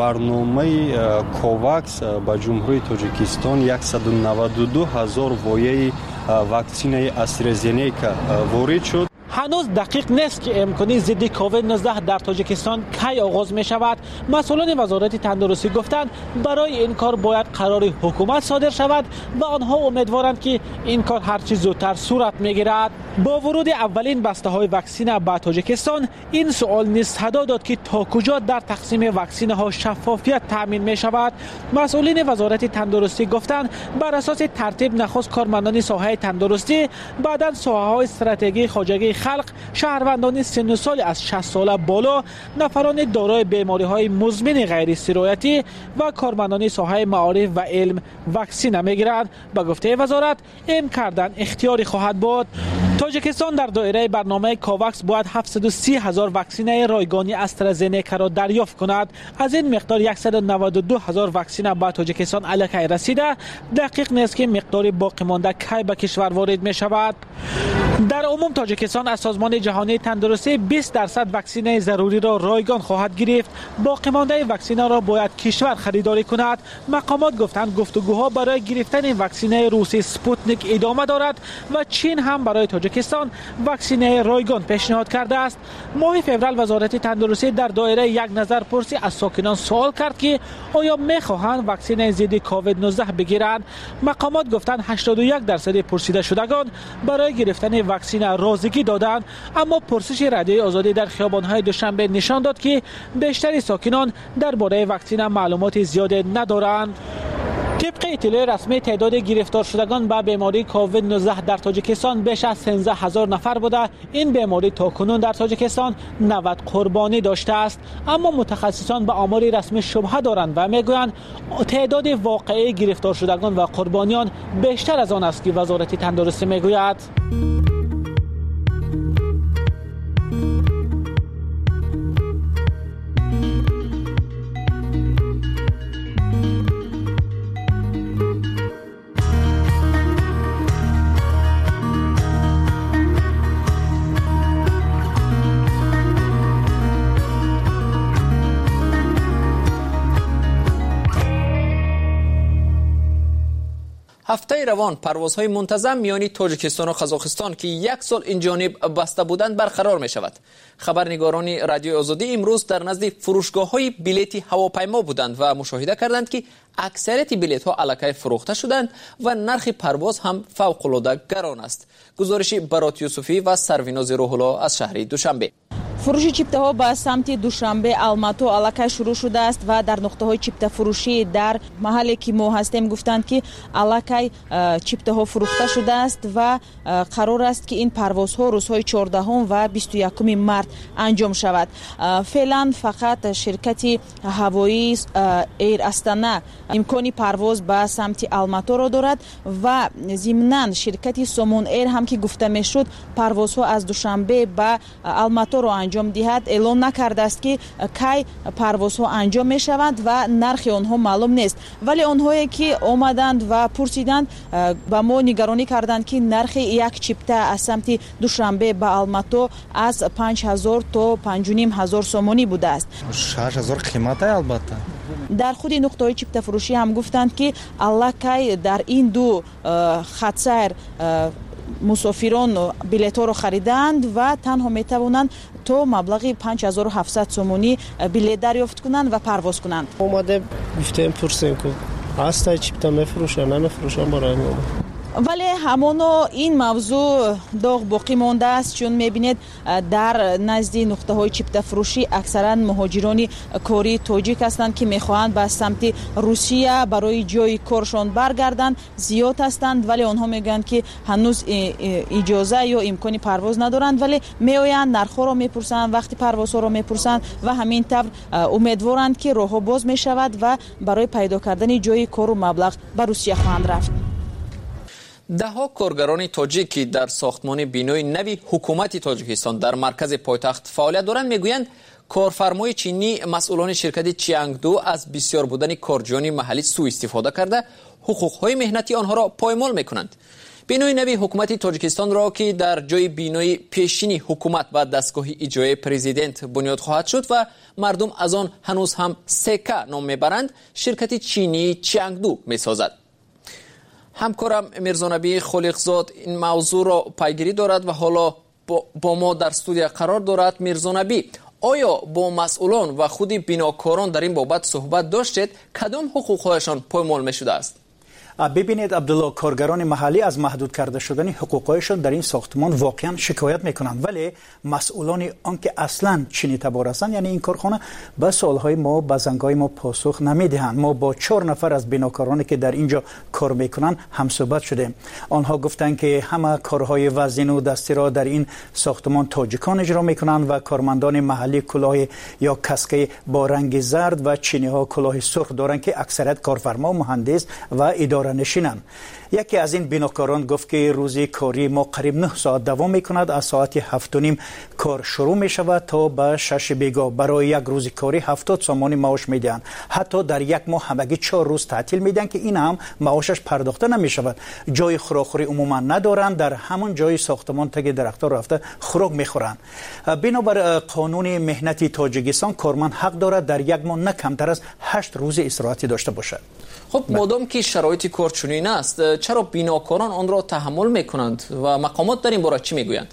برنامه کوواکس به جمهوری تاجیکستان صد و نود و دو هزار وایه واکسن استرازنیکا وارد شد. هنوز دقیق نیست که امکانی ضد کووید نوزده در تاجیکستان کی آغاز می شود. مسئولان وزارت تندرستی گفتند برای این کار باید قرار حکومت صادر شود و آنها امیدوارند که این کار هرچی زودتر صورت می گیرد. با ورود اولین بسته های واکسن به تاجیکستان این سوال نیز صدا داد که تا کجا در تقسیم واکسن ها شفافیت تامین می شود. مسئولین وزارت تندرستی گفتند بر اساس ترتیب نخست کارمندان ساحه تندرستی، بعداً ساحه های استراتژی خواجگی خلق، شهروندان سن و سال از شصت ساله بالا، نفران دارای بیماری‌های مزمن غیر سرایتی و کارمندان ساحه معارف و علم واکسن می‌گیرند. به گفته وزارت این کردن اختیاری خواهد بود. تاجیکستان در دایره برنامه کوواکس باید هفتصد و سی هزار واکسن رایگانی استرازنیکا را دریافت کند. از این مقدار صد و نود و دو هزار واکسن به تاجیکستان الکی رسیده. دقیق نیست که مقدار باقی مانده کی به کشور وارد می شود. در عموم تاجیکستان از سازمان جهانی تندرستی بیست درصد واکسن ضروری را رایگان خواهد گرفت. باقی مانده واکسن را باید کشور خریداری کند. مقامات گفتند گفتگوها برای گرفتن واکسن روسی سپوتنیک ادامه دارد و چین هم برای تاجیکستان واکسن رایگان پیشنهاد کرده است. ماه فوریه وزارت تندرستی در دایره یک نظر پرسی از ساکنان سوال کرد که آیا می‌خواهند واکسن ضد کووید نوزده بگیرند. مقامات گفتند هشتاد و یک درصد پرسیده شدگان برای گرفتن واکسن رازگی دادند، اما پرسش رادیوی آزادی در خیابان‌های دوشنبه نشان داد که بیشتر ساکنان درباره واکسن معلومات زیادی ندارند. طبق اطلاع رسمی تعداد گرفتار شدگان به بیماری کووید نوزده در تاجیکستان بیش از سیزده هزار نفر بوده. این بیماری تاکنون در تاجیکستان نود قربانی داشته است، اما متخصصان به آمار رسمی شبهه دارند و میگویند تعداد واقعی گرفتار شدگان و قربانیان بیشتر از آن است که وزارت تندرستی میگوید. هفته روان پروازهای منتظم میان تاجیکستان و قزاقستان که یک سال این جانب بسته بودند برقرار می شود. خبرنگاران رادیو آزادی امروز در نزد فروشگاه‌های بلیط هواپیما بودند و مشاهده کردند که اکثریت بلیط‌ها الکی فروخته شدند و نرخ پرواز هم فوق‌العاده گران است. گزارش برات یوسفی و سرویناز روح الله از شهر دوشنبه. фурӯши чиптаҳо ба самти душанбе алмату аллакай шурӯъ шудааст ва дар нуқтаҳои чиптафурӯшӣ дар маҳалле ки мо ҳастем гуфтанд ки аллакай чиптаҳо фурӯхта шудааст ва қарор аст ки ин парвозҳо рӯзҳои чордаҳум ва бисту якуми март анҷом шавад. феълан фақат ширкати ҳавоии эйр астана имкони парвоз ба самти алматуро дорад ва зимнан ширкати сомон эйр ҳам ки гуфта мешуд парвозҳо аз душанбе ба алматуро анҷом диҳад эълон накардааст ки кай парвозҳо анҷом мешаванд ва нархи онҳо маълум нест, вале онҳое ки омаданд ва пурсиданд ба мо нигаронӣ карданд ки нархи як чипта аз самти душанбе ба алмату аз панҷ ҳазор то панҷу ним ҳазор сомонӣ будааст. шаш ҳазор қимата албатта. дар худи нуқтаҳои чиптафурӯшӣ ҳам гуфтанд ки аллакай дар ин ду хатсайр мусофирон билетҳоро хариданд ва танҳо метавонанд то маблағи панҷ ҳазору ҳафтсад сомонӣ билет дарёфт кунанд ва парвоз кунанд. омаде гуфтем пурсем ку ҳастай чипта мефурӯшанд намефурӯшанд барои мо, вале ҳамоно ин мавзӯъ доғ боқӣ мондааст, чун мебинед дар назди нуқтаҳои чиптафурӯшӣ аксаран муҳоҷирони кори тоҷик ҳастанд ки мехоҳанд ба самти Русия барои ҷои коршон баргарданд. зиёд ҳастанд, вале онҳо мегӯянд ки ҳанӯз иҷоза ё имкони парвоз надоранд, вале меоянд нархҳоро мепурсанд, вақти парвозҳоро мепурсанд ва ҳамин тавр умедворанд ки роҳҳо боз мешавад ва барои пайдо кардани ҷои кору маблағ ба Русия хоҳанд рафт. даҳо коргарони тоҷик ки дар сохтмони бинои нави ҳукумати тоҷикистон дар маркази пойтахт фаъолият доранд мегӯянд корфармои чинӣ масъулони ширкати чиангду аз бисёр будани корҷиёни маҳаллӣ сӯистифода карда ҳуқуқҳои меҳнати онҳоро поймол мекунанд. бинои нави ҳукумати тоҷикистонро ки дар ҷои бинои пешини ҳукумат ва дастгоҳи иҷроии президент бунёд хоҳад шуд ва мардум аз он ҳанӯз ҳам сека ном мебаранд, ширкати чинии чиангду месозад. ҳамкорам Мирзонабии Холиқзод ин мавзӯъро пайгирӣ дорад ва ҳоло бо мо дар студия қарор дорад. Мирзонабӣ, оё бо масъулон ва худи бинокорон дар ин бобат суҳбат доштед? кадом ҳуқуқҳояшон поймол мешудааст? бибинед Абдулло, коргарони маҳаллӣ аз маҳдуд карда шудани ҳуқуқҳояшон дар ин сохтмон воқеан шикоят мекунанд, вале масъулони он ки аслан чини табор ҳастанд, яъне ин корхона ба суолҳои мо ба зангҳои мо посух намедиҳанд. мо бо чор нафар аз бинокороне ки дар ин ҷо кор мекунанд ҳамсӯҳбат шудем. онҳо гуфтанд ки ҳама корҳои вазину дастиро дар ин сохтмон тоҷикон иҷро мекунанд ва кормандони маҳаллӣ кӯлоҳи ё каскаи бо ранги зард ва чиниҳо кӯлоҳи сурх доранд ки аксарият корфармо, муҳандис ва идора нишинанд. яке аз ин бинокорон гуфт ки рӯзи кори мо қариб нӯҳ соат давом мекунад. аз соати ҳафту ним кор шурӯъ мешавад то ба шаши бегоҳ. барои як рӯзи кори ҳафтод сомонӣ маош медиҳанд. ҳатто дар як моҳ ҳамагӣ чор рӯз таътил медиҳанд ки ин ҳам маошаш пардохта намешавад. ҷои хӯрокхӯрӣ умуман надоранд. дар ҳамон ҷои сохтмон таги дарахтҳо рафта хӯрок мехӯранд. бинобар қонуни меҳнати тоҷикистон корманд ҳақ дорад дар як моҳ на камтар аз ҳашт рӯзи истироҳатӣ дошта бошад. خب مادام که شرایط کار چنین است، چرا بیناکاران آن را تحمل میکنند و مقامات در این باره چی میگویند؟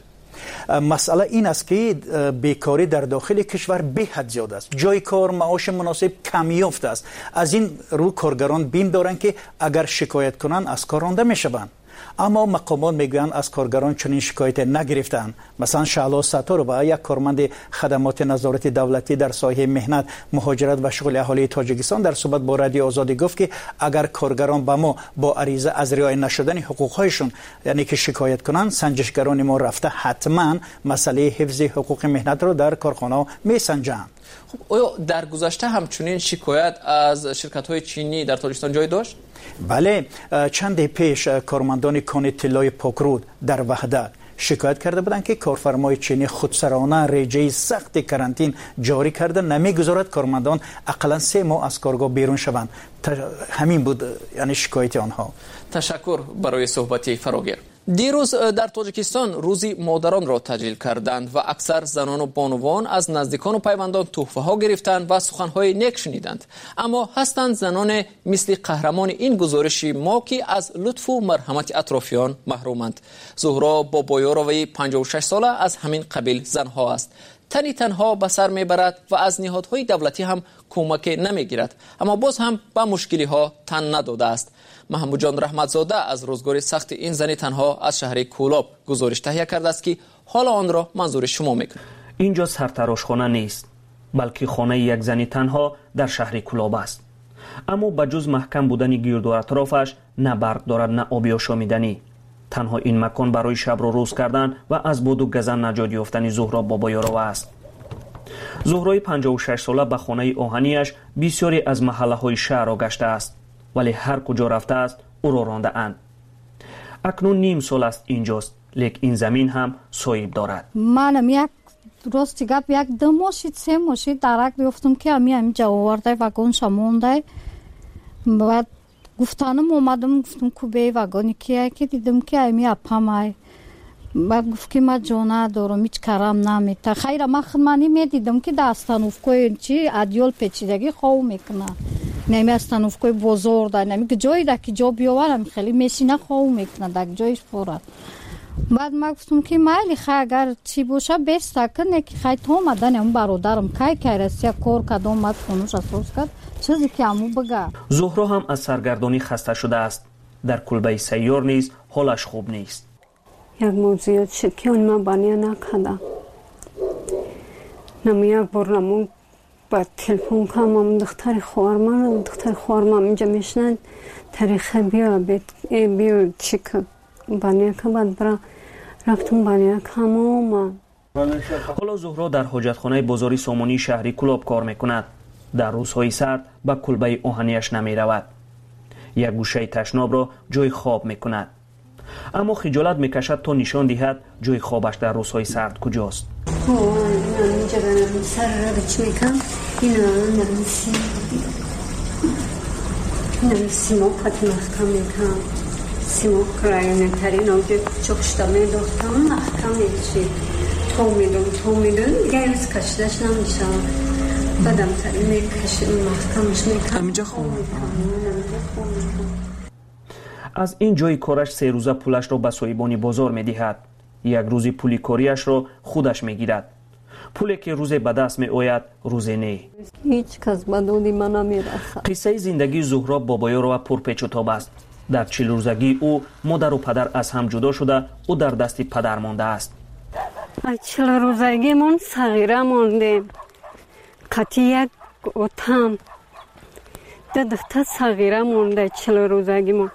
مسئله این است که بیکاری در داخل کشور به حد زیاد است. جای کار، معاش مناسب کم یافته است. از این رو کارگران بیم دارند که اگر شکایت کنند از کار رانده میشوند. اما مقامات میگویند از کارگران چنین شکایت نگرفتند. مثلا شعلا ستاربا، یک کارمند خدمات نظارت دولتی در ساحه مهنت، مهاجرت و شغل اهالی تاجیکستان در صحبت با رادیو آزادی گفت که اگر کارگران به ما با عریضه از رعایت نشدن حقوقهایشون یعنی که شکایت کنند، سنجشگران ما رفته حتما مسئله حفظ حقوق مهنت رو در کارخانه میسنجند. خب آیا در گذشته همچنین شکایت از شرکت‌های چینی در تاجیکستان جای داشت؟ بله، چند پیش کارمندان کان طلای پاکرود در وحدت شکایت کرده بودند که کارفرمای چینی خودسرانه رژه سخت کرانتین جاری کرده نمیگذارد کارمندان اقلا سه ماه از کارگاه بیرون شوند. همین بود یعنی شکایت آنها. تشکر برای صحبتی فراگیر. دیروز در تاجیکستان روزی مادران را تجلیل کردند و اکثر زنان و بانوان از نزدیکان و پیوندان تحفه ها گرفتند و سخنهای نیک شنیدند. اما هستند زنان مثل قهرمان این گزارشی ما که از لطف و مرحمت اطرافیان محرومند. زهرا بابایاروی پنجاه و شش ساله از همین قبیل زنها است. تنی تنها به سر میبرد و از نهادهای دولتی هم کمک نمیگیرد، اما باز هم به مشکلی ها تن نداده است. محمود جان رحمتزاده از روزگار سخت این زن تنها از شهر کولاب گزارش تهیه کرده است که حالا آن را منظور شما میکنم. اینجا سرتراشخانه نیست، بلکه خانه یک زنی تنها در شهر کلاب است. اما بجز محکم بودن گرد و اطرافش نه برق دارد نه آبی آشامیدنی. تنها این مکان برای شب رو روز کردن و از باد و گزن نجات یافتن زهرا بابایاروا است. زهرای پنجاه و شش ساله به خانه آهنیش بسیاری از محله های شهر را گشته است، ولی هر کجا رفته است او را رانده اند. اکنون نیم سال است اینجاست، لیک این زمین هم صاحب دارد. منم یک درست گپ یک دو ماشید سه ماشید درک بیفتم که امی همینجا آورده وگون شمونده. بعد گفتانم اومدم گفتم کوبه وگونی که که دیدم که امی اپامای. بعد گفت که ما جونا دارم هیچ کارم نمیته. خیر ما خدمانی میدیدم که داستانوفکوی چی ادیول پیچیدگی خوب میکنه. نمی استانوفکوی بزرگ داره، نمی که جایی ده که جا بیاورم خیلی میشینه خوب میکنه در جایش فورد. بعد ما گفتم که مایلی خیلی اگر چی باشه بیسته کنه که خیلی تو آمدن اون برادرم که که رسیه کار کد آمد خونوش اساس کرد چیزی که امو بگه. زهرا هم از سرگردانی خسته شده است. در کلبه سیار نیز حالش خوب نیست. یک موضوعیت شد که اون ما بانیه نکده. نمی یک بار نمون با تلفن کنم هم دختر خوارمان دختر خوارمان اینجا میشنند تاریخ بیا بیا چی که بانیه که بعد برا رفتم بانیه که همه حالا زهرا در حاجتخانه بازاری سامانی شهری کلاب کار میکند. در روزهای سرد به کلبه آهنیش نمی رود. یک گوشه تشناب را جای خواب میکند. اما خجالت میکشد تا نشان دهد جای خوابش در روزهای سرد کجاست. اینجا برم سر را بچ میکنم اینا نمیسی نمیسی ما خط محکم میکنم سیما کرایه نترین آجه چکشتا میدوختم محکم میچی تو میدون تو میدون دیگه ایرز کشدش نمیشم بدم ترین میکشم محکمش میکنم همینجا خوب از این جای کارش سه روزه پولش را به صاحبان بازار میدهد. یک روزی پولی کاریش را خودش میگیرد. پولی که روز به دست می آید روز نه. هیچ کس بدونی من نمیرسد. قصه زندگی زهرا بابایاروا پرپیچ و تاب است. در چهل روزگی او مادر و پدر از هم جدا شده او در دست پدر مانده است. چهل روزگی من صغیره ماندیم. قطی یک اتم ده دختر صغیره مانده چهل روزگی من.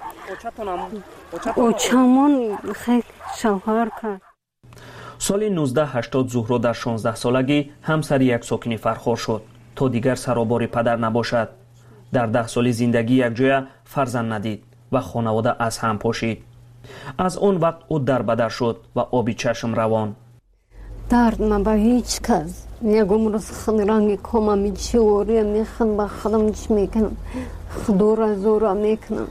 اوچمون خیلی شوهر کرد. سال نوزده هشتاد زهرا در شانزده سالگی همسر یک ساکن فرخار شد تا دیگر سرابار پدر نباشد. در ده سال زندگی یک جای فرزند ندید و خانواده از هم پاشید. از آن وقت او در بدر شد و آبی چشم روان. درد من با هیچ کس یکم روز خنرانگی کامم میچی وری میخن با خودم چی میکنم خدورا زورا میکنم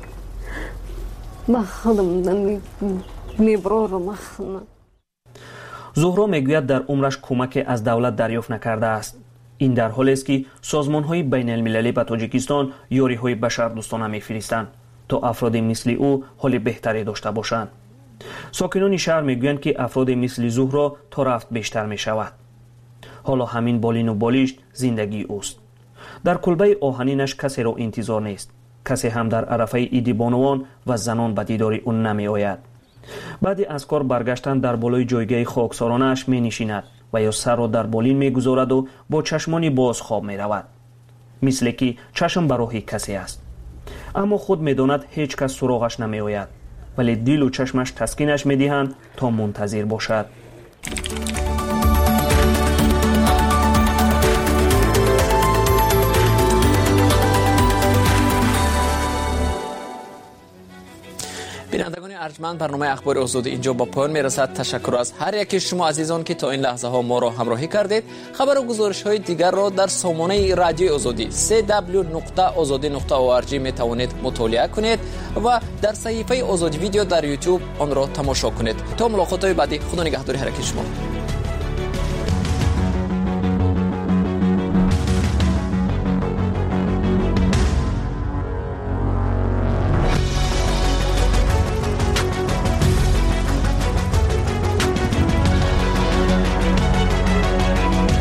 با خودم میبرارم اخنم. زهرا میگوید در عمرش کمک از دولت دریافت نکرده است. این در حالی است که سازمان‌های بین المللی به تاجیکستان یاری‌های بشردوستانه می‌فرستند تا افراد مثل او حال بهتری داشته باشند. ساکنان شهر میگویند که افراد مثل زهرا تا رفت بیشتر میشود. حالا همین بالین و بالیشت زندگی اوست. در کلبه آهنینش کسی را انتظار نیست. کسی هم در عرفه عید بانوان و زنان به دیدار اون نمی آید. بعد از کار برگشتن در بالای جایگاه خاکسارانش می نشیند و یا سر را در بالین می گذارد و با چشمانی باز خواب می رود. مثل که چشم براهی کسی است. اما خود می داند هیچ کس سراغش نمی آید. ولی دل و چشمش تسکینش می دهند تا منتظر باشد. بینندگان ارجمند، برنامه اخبار آزادی اینجا با پایان میرسد. تشکر از هر یک شما عزیزان که تا این لحظه ها ما را همراهی کردید. خبر و گزارش های دیگر را در سامانه رادیوی آزادی دبلیو دبلیو دبلیو نقطه آزادی نقطه او آر جی می توانید مطالعه کنید و در صفحه آزادی ویدیو در یوتیوب آن را تماشا کنید. تا ملاقات های بعدی، خدا نگهداری هر یک شما.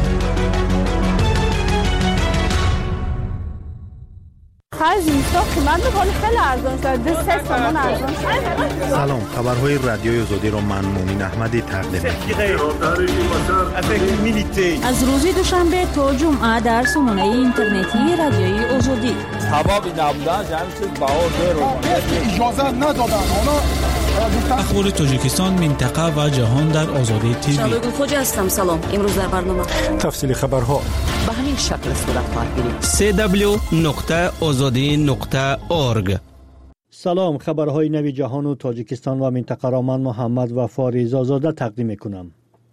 از این بند خالی خیلی ارزان شد. دو سه تومن ارزان شد. سلام، خبرهای رادیوی آزادی را من مؤمن احمدی تقدیم می‌کنم. از روز دوشنبه تا جمعه در سامانه اینترنتی رادیوی آزادی. حبابی نبودن جمعی چیز باور رو اجازه ندادن. اخبار تاجیکستان، منطقه و جهان در آزادی تیوی. شبگون خوجه هستم. سلام. امروز در برنامه تفصیل خبرها به همین شکل صورت خواهد گرفت. سی دبلیو نقطه آزادی نقطه اورگ. سلام، خبرهای نوی جهان و تاجیکستان و منطقه را من محمد وفا رضازاده تقدیم می‌کنم.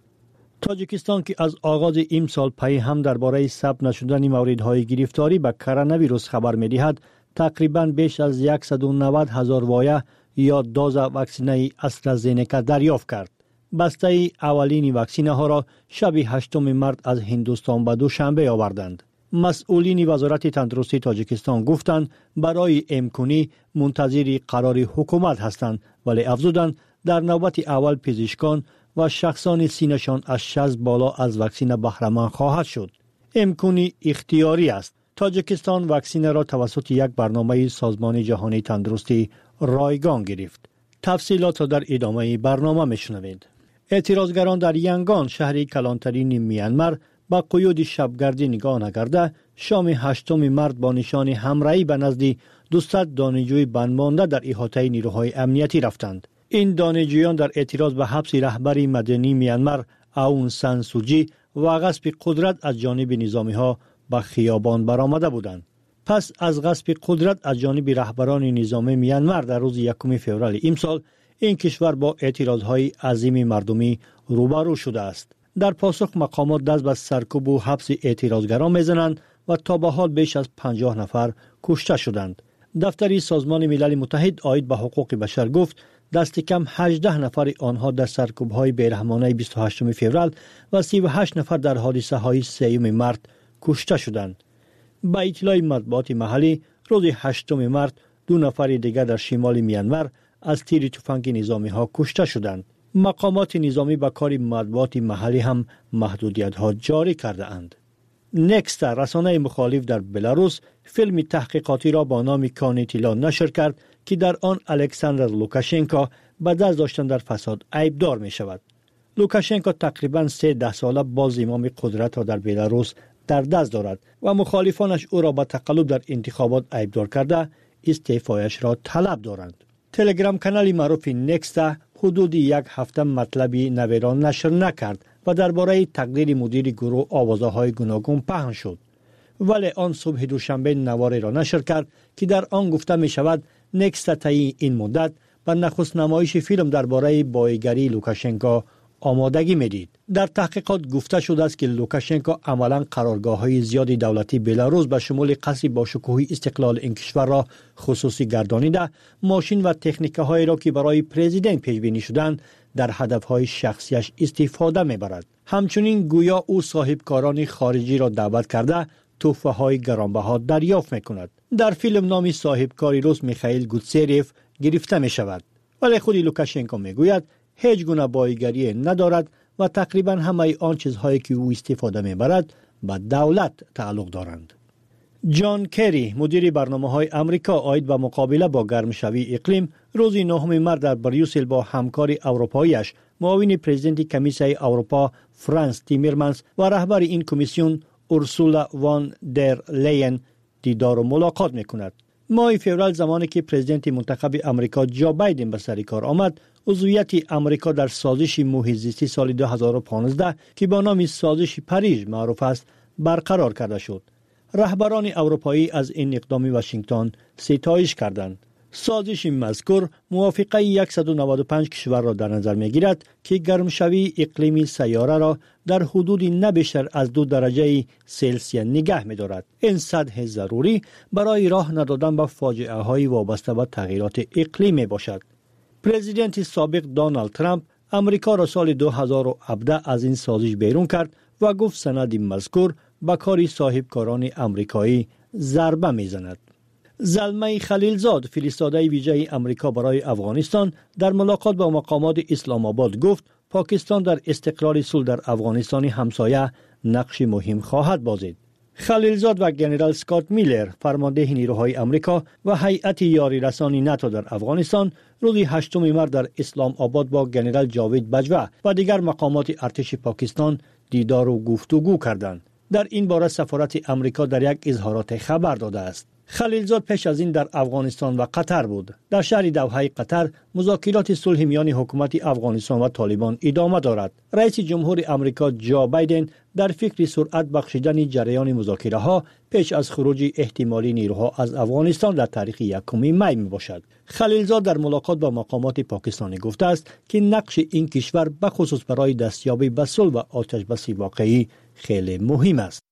تاجیکستان که از آغاز این سال پی هم درباره ثبت نشدن موردهای گرفتاری به کرونا ویروس خبر می‌دهد، تقریباً بیش از صد و نود هزار وایه یا دوز واکسینه استرازینیکا دریافت کرد. بسته اولین واکسینه ها را شب هشتم مارس از هندوستان به دوشنبه آوردند. مسئولین وزارت تندرستی تاجیکستان گفتند برای امکانی منتظر قرار حکومت هستند، ولی افزودند در نوبت اول پزشکان و شخصان سینشان از شصت بالا از واکسینه بهره مند خواهد شد. امکانی اختیاری است. تاجیکستان واکسینه را توسط یک برنامه سازمان جهانی تندرستی رایگان گرفت. تفصیلات را در ادامه برنامه میشنوید. اعتراضگران در ینگان، شهری کلانترین میانمار، با قیود شبگردی نگاه نکرده شام هشتم مارس با نشان همراهی به نزد دویست دانشجوی بندمانده در احاطه نیروهای امنیتی رفتند. این دانشجویان در اعتراض به حبس رهبر مدنی میانمار آون سان سوچی و غصب قدرت از جانب نظامی ها به خیابان برآمده بودند. پس از غصب قدرت از جانب رهبران نظامی میانمار در روز یکم فوریه امسال، این کشور با اعتراضهای عظیم مردمی روبرو شده است. در پاسخ مقامات دست به سرکوب و حبس اعتراضگران میزنند و تا به حال بیش از پنجاه نفر کشته شدند. دفتری سازمان ملل متحد عاید به حقوق بشر گفت دست کم هجده نفر آنها در سرکوب‌های بیرحمانه بیست و هشتم فوریه و سی و هشت نفر در حادثه‌های سوم مارس کشته شدند. با اطلاع مطبوعات محلی، روز هشتم مارس دو نفر دیگر در شمال میانمار از تیر تفنگ نظامی ها کشته شدند. مقامات نظامی با کار مطبوعات محلی هم محدودیت ها جاری کرده اند. نکست، رسانه مخالف در بلاروس، فیلم تحقیقاتی را با نام کانیتیلا نشر کرد که در آن الکساندر لوکاشنکو به دست داشتن در فساد عیبدار می شود. لوکاشنکو تقریباً سه ده ساله باز زمام قدرت را در بلاروس در دست دارد و مخالفانش او را به تقلب در انتخابات عیبدار کرده استعفایش را طلب دارند. تلگرام کانال معروف نکست حدود یک هفته مطلبی نویران نشر نکرد و درباره تقدیر مدیر گروه آوازه‌های گوناگون پهن شد، ولی آن صبح دوشنبه نواری را نشر کرد که در آن گفته می شود نکست طی این مدت به نخست نمایش فیلم درباره بایگری لوکاشنکو آمادگی میدید. در تحقیقات گفته شده است که لوکاشنکو عملاً قرارگاه‌های زیادی دولتی بلاروس به شمول قصر با شکوه استقلال این کشور را خصوصی گردانیده، ماشین و تکنیک‌هایی را که برای پرزیدنت پیش بینی شدند در هدف‌های شخصیش استفاده می‌برد. همچنین گویا او صاحبکاران خارجی را دعوت کرده تحفه‌های گرانبها دریافت می‌کند. در فیلم نام صاحبکاری روس میخائیل گوتسریف گرفته می‌شود، ولی خود لوکاشنکو میگوید هیچ گونه بایگری ندارد و تقریبا همه آن چیزهایی که او استفاده میبرد به دولت تعلق دارند. جان کری، مدیر برنامه‌های آمریکا عاید به مقابله با گرمشوی اقلیم، روز نهم مارس در بریوسل با همکار اروپاییش معاون پرزیدنت کمیسیون اروپا فرانس تیمرمنس و رهبر این کمیسیون اورسولا وان در لین دیدار و ملاقات میکند. ماه فوریه زمانی که پرزیدنت منتخب آمریکا جو بایدن به سر کار آمد، عضویت آمریکا در سازش محیط زیستی سال دو هزار و پانزده که با نام سازش پاریژ معروف است برقرار کرده شد. رهبران اروپایی از این اقدام واشنگتن ستایش کردند. سازش مذکور موافقه صد و نود و پنج کشور را در نظر می‌گیرد که گرمشوی اقلیمی سیاره را در حدود نه بیشتر از دو درجه سلسیوس نگه می‌دارد. این سطح ضروری برای راه ندادن به فاجعه‌های وابسته به تغییرات اقلیمی باشد. پرزیدنت سابق دونالد ترامپ امریکا را سال دو هزار و هفده از این سازش بیرون کرد و گفت سند مذکور به کار صاحبکاران امریکایی ضربه می‌زند. زلمه خلیلزاد، فرستاده ویژه امریکا برای افغانستان، در ملاقات با مقامات اسلام آباد گفت پاکستان در استقرار صلح در افغانستان همسایه نقش مهم خواهد بازید. خلیلزاد و جنرال اسکات میلر فرمانده نیروهای آمریکا و هیئت یاری رسانی ناتو در افغانستان روز هشتم مارس در اسلام آباد با جنرال جاوید باجوا و دیگر مقامات ارتش پاکستان دیدار و گفتگو کردند. در این باره سفارت آمریکا در یک اظهارات خبر داده است. خلیلزاد پیش از این در افغانستان و قطر بود. در شهر دوحه قطر مذاکرات صلح میان حکومت افغانستان و طالبان ادامه دارد. رئیس جمهور آمریکا جو بایدن در فکر سرعت بخشیدن جریان مذاکره ها پیش از خروج احتمالی نیروها از افغانستان در تاریخ یکم می می باشد. خلیلزاد در ملاقات با مقامات پاکستانی گفته است که نقش این کشور به خصوص برای دستیابی به صلح و آتش‌بس واقعی خیلی مهم است.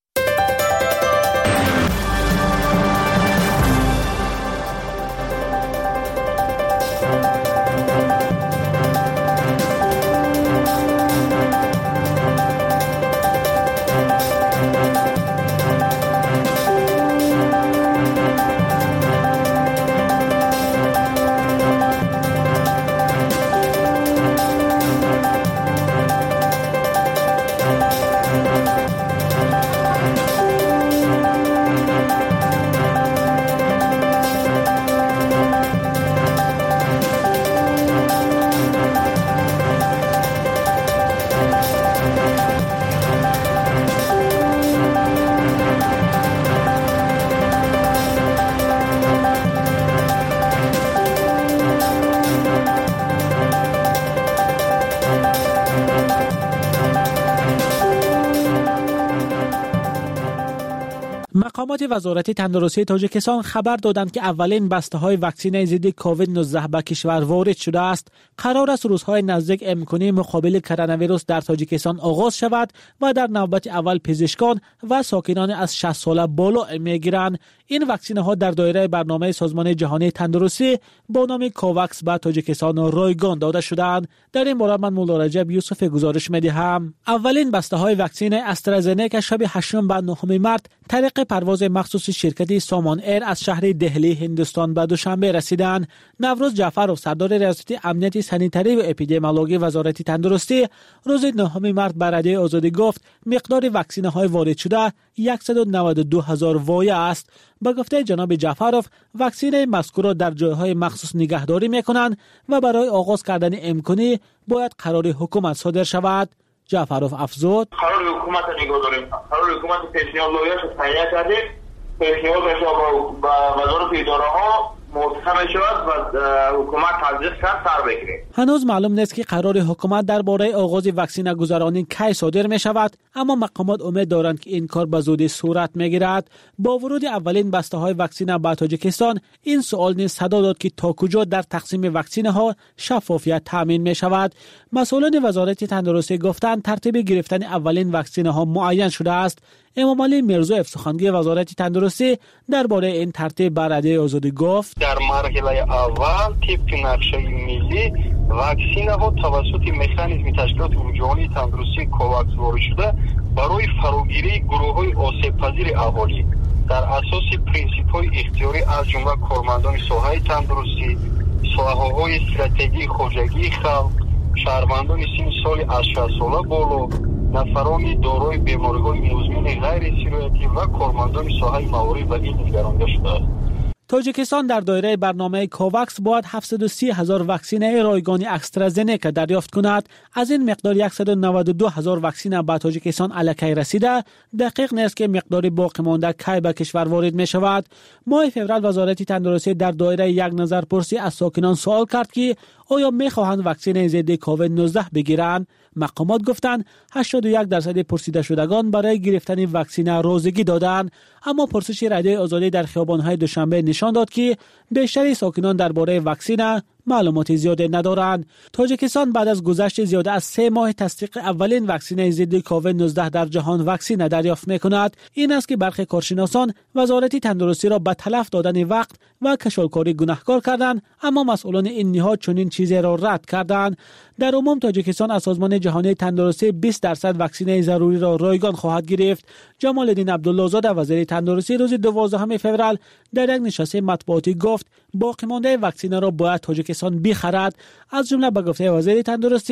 مقامات وزارت تندرستی تاجیکستان خبر دادند که اولین بسته‌های واکسن ضد کووید نوزده به کشور وارد شده است. قرار است روزهای نزدیک امکانی مقابله کرونا ویروس در تاجیکستان آغاز شود و در نوبت اول پزشکان و ساکنان از شصت ساله بالا میگیرند. این واکسن ها در دایره برنامه سازمان جهانی تندرستی با نام کوواکس به تاجیکستان رایگان داده شدند. در این باره من مولا رجب یوسف گزارش می‌دهم. اولین بسته‌های واکسن استرازنیکا شب هشتم و نهم مارس طریق پرواز مخصوص شرکت سامان ایر از شهر دهلی هندوستان به دوشنبه رسیدند. نوروز جعفرов سردار ریاست امنیت سانیتری و اپیدمیولوژی وزارت تندرستی روز نهم مارس به رادیو آزادی گفت مقدار واکسن های وارد شده صد و نود و دو هزار وایه است. با گفته جناب جعفرov واکسن مذکور را در جایهای مخصوص نگهداری میکنند و برای آغاز کردن امکانی باید قرار حکومت صادر شود. جعفرov افزود قرار حکومت را نگاه داریم. قرار حکومت پیشنهاد لایحه‌اش را تهیه کرده. پیشنهادش را با وزارت اداره ها محکم شود و حکومت تزریق کرد سر بگیره. هنوز معلوم نیست که قرار حکومت درباره آغاز واکسن گذرانی کی صادر می شود، اما مقامات امید دارند که این کار به زودی صورت می گیرد. با ورود اولین بسته های واکسن به تاجیکستان این سوال نیز صدا داد که تا کجا در تقسیم واکسن ها شفافیت تامین می شود. مسئولان وزارت تندرستی گفتند ترتیب گرفتن اولین واکسن ها معین شده است. امام علی میرزایف سخنگوی وزارت تندرستی درباره این ترتیب به رادیو آزادی گفت در مرحله اول طبق نقشه ملی واکسن ها توسط مکانیزم تشکیلات جهانی تندرستی کوواکس وارد شده برای فراگیری گروه های آسیب پذیر اهالی در اساس پرینسیپ های اختیاری از جمله کارمندان ساحه تندرستی، ساحه‌های استراتژی خواجگی خلق، شهروندان سن سال از شصت ساله بالا، نفران دارای بیماری‌های مزمن غیر سیرایتی و کارمندان ساحه موارد و این نگرانده شده است. تاجیکستان در دایره برنامه کوواکس باید هفتصد و سی هزار واکسن رایگان استرازنیکا دریافت کند. از این مقدار صد و نود و دو هزار واکسن به تاجیکستان الکی رسیده. دقیق نیست که مقدار باقی مانده کی به کشور وارد می شود. ماه فوریه وزارت تندرستی در دایره یک نظرپرسی از ساکنان سوال کرد که آیا می خواهند واکسن ضد کووید نوزده بگیرند. مقامات گفتند هشتاد و یک درصد پرسیده شدگان برای گرفتن واکسن رازگی دادند، اما پرسش رادیو آزادی در خیابان‌های دوشنبه نشان داد که بیشتر ساکنان درباره واکسن معلومات زیاده ندارند. تاجیکستان بعد از گذشت زیاده از سه ماه تصدیق اولین واکسن ضد کووید نوزده در جهان واکسن دریافت می‌کند. این است که برخی کارشناسان وزارت تندرستی را به تلف دادن وقت و کشالکاری گناهکار کردند، اما مسئولان این نهاد چنین چیزی را رد کردند. در عموم تاجیکستان از سازمان جهانی تندرستی بیست درصد واکسن ضروری را رایگان خواهد گرفت. جمال الدین عبدالله زاده وزیر تندرستی روز دوازدهم فوریه در یک نشست مطبوعاتی گفت باقی مانده واکسن را باید تاجیکستان بخرد. از جمله به گفته وزیر تندرستی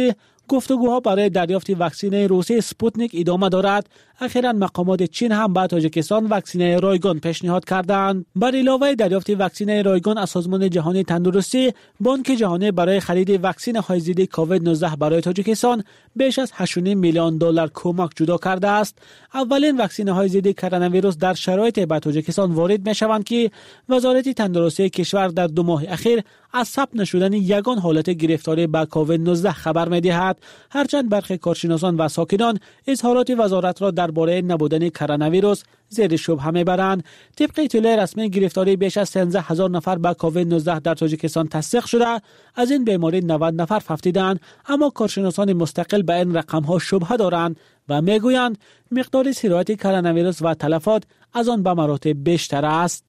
گفتگوها برای دریافت واکسینه روسی سپوتنیک ادامه دارد. اخیراً مقامات چین هم به تاجیکستان واکسینه رایگان پیشنهاد کردند. بر علاوه دریافت واکسینه رایگان از سازمان جهانی تندرستی، بانک جهانی برای خرید واکسینه های ضد کووید نوزده برای تاجیکستان بیش از هشت و نیم میلیون دلار کمک جدا کرده است. اولین واکسینه های ضد کرونا ویروس در شرایط به تاجیکستان وارد میشوند که وزارت تندرستی کشور در دو ماه اخیر از ثبت نشدن یگان حالت گرفتاری به کووید نوزده خبر می‌دهد. هرچند برخی کارشناسان و ساکنان اظهارات وزارت را درباره نبودن کرونا ویروس زیر شبهه میبرند. طبق اطلاع رسمی گرفتاری بیش از سیزده هزار نفر به کووید نوزده در تاجیکستان تصدیق شده. از این بیماری نود نفر فوتیدند، اما کارشناسان مستقل به این رقم‌ها شبهه دارند و میگویند مقدار سرایت کرونا ویروس و تلفات از آن به مراتب بیشتر است.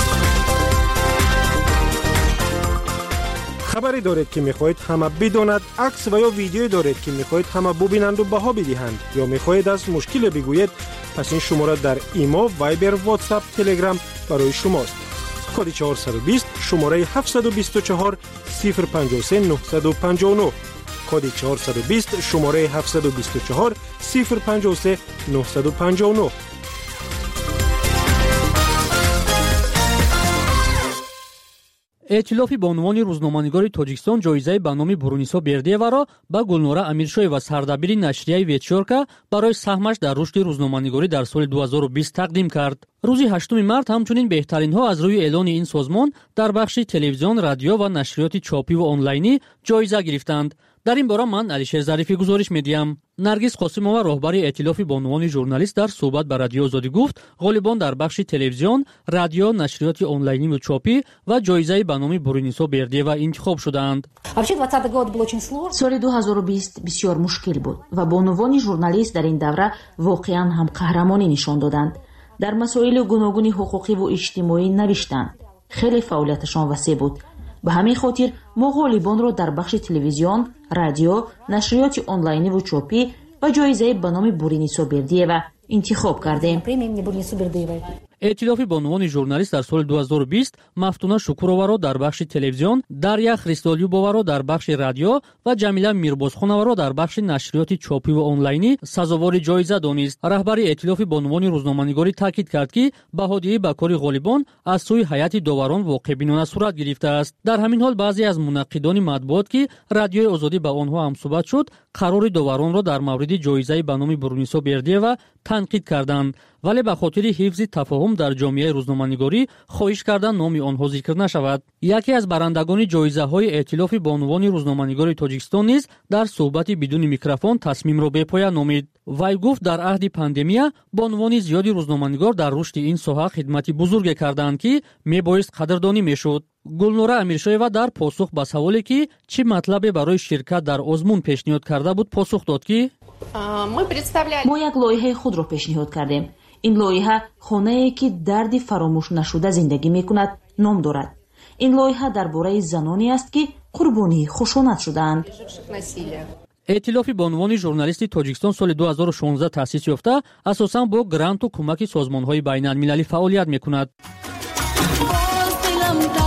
خبری دارید که میخواهید همه بداند، عکس و یا ویدیویی دارید که میخواهید همه ببینند و بها بدهند، یا میخواهید از مشکل بگویید، پس این شماره در ایمو، وایبر، واتساپ، تلگرام برای شماست. کد چهارصد و بیست شماره هفتصد و بیست و چهار صفر پنجاه و سه نهصد و پنجاه و نه. کد چهارصد و بیست شماره هفتصد و بیست و چهار صفر پنجاه و سه نهصد و پنجاه و نه. ائتلاف بانوان روزنامه‌نگاری تاجیکستان جایزه به نام برونیسا бердиева را به گلنوره امیرشاهی сардабири نشریه ویتچورکا برای سهمش در رشد روزنامه‌نگاری در سال دو هزار و بیست تقدیم کرد. روز هشتم مارس همچنین بهترین‌ها از روی اعلان این سازمان در بخش تلویزیون، رادیو و نشریات چاپی و آنلاینی جایزه گرفتند. در این باره من علیشیر ظریفی گزارش می‌دهم. نرگس قاسمова راهبر ائتلاف بانوان ژورنالیست در صحبت با رادیو آزادی گفت غالبان در بخش تلویزیون، رادیو، نشریات آنلاینی و چاپی و جایزه به نام برونیسا бердиева انتخاب شدند. سال دو هزار و بیست بسیار مشکل بود و بانوان ژورنالیست در این دوره واقعاً هم قهرمانی نشان دادند. در مسائل گوناگون حقوقی و اجتماعی نوشتند. خیلی فعالیتشان وسیع بود. به همین خاطر ما غالبان را در بخش تلویزیون، رادیو، نشریات آنلاینی و چاپی و جایزه به نام برونیسا бердиева انتخاب کردیم. ائتلاف بانوان ژورنالیست در سال دو هزار و بیست مفتونه شکورова را در بخش تلویزیون، дарья христолюбова را در بخش رادیو و جمیله میربازخانова را در بخش نشریات چاپی و آنلاینی سزاوار جایزه دانست. رهبر ائتلاف بانوان روزنامه‌نگاری تاکید کرد که بهادیه به کار غالبان از سوی هیئت داوران واقع‌بینانه صورت گرفته است. در همین حال بعضی از منقدان مطبوعات که رادیوی آزادی با آنها هم صحبت شد، قرار داوران را در مورد جایزه به نام برونیسا бердиева تنقید کردند، ولی به خاطر حفظ تفاهم در جامعه روزنامه‌نگاری خواهش کردند نام آنها ذکر نشود. یکی از برندگان جایزه‌های ائتلاف بانوان روزنامه‌نگاری تاجیکستان نیز در صحبت بدون میکروفون تصمیم را به پایان نامید. وی گفت در عهد پاندемیا بانوان زیادی روزنامه‌نگار در رشد این ساحه خدمتی بزرگ کردند که میبایست قدردانی میشد. گلنوره امیرشاهی‌وا در پاسخ به سوالی که چه مطلبی برای شرکت در آزمون پیشنهاد کرده بود پاسخ داد که ما یک لایحه خود را پیشنهاد کردیم. این لایحه خانه‌ای که درد فراموش نشده زندگی میکند نام دارد. این لایحه درباره زنانی است که قربانی خشونت شدند. ائتلاف بانوان ژورنالیستی تاجیکستان سال دو هزار و شانزده تأسیس یافته اساساً با گرانت و کمک سازمان‌های بین‌المللی فعالیت میکند.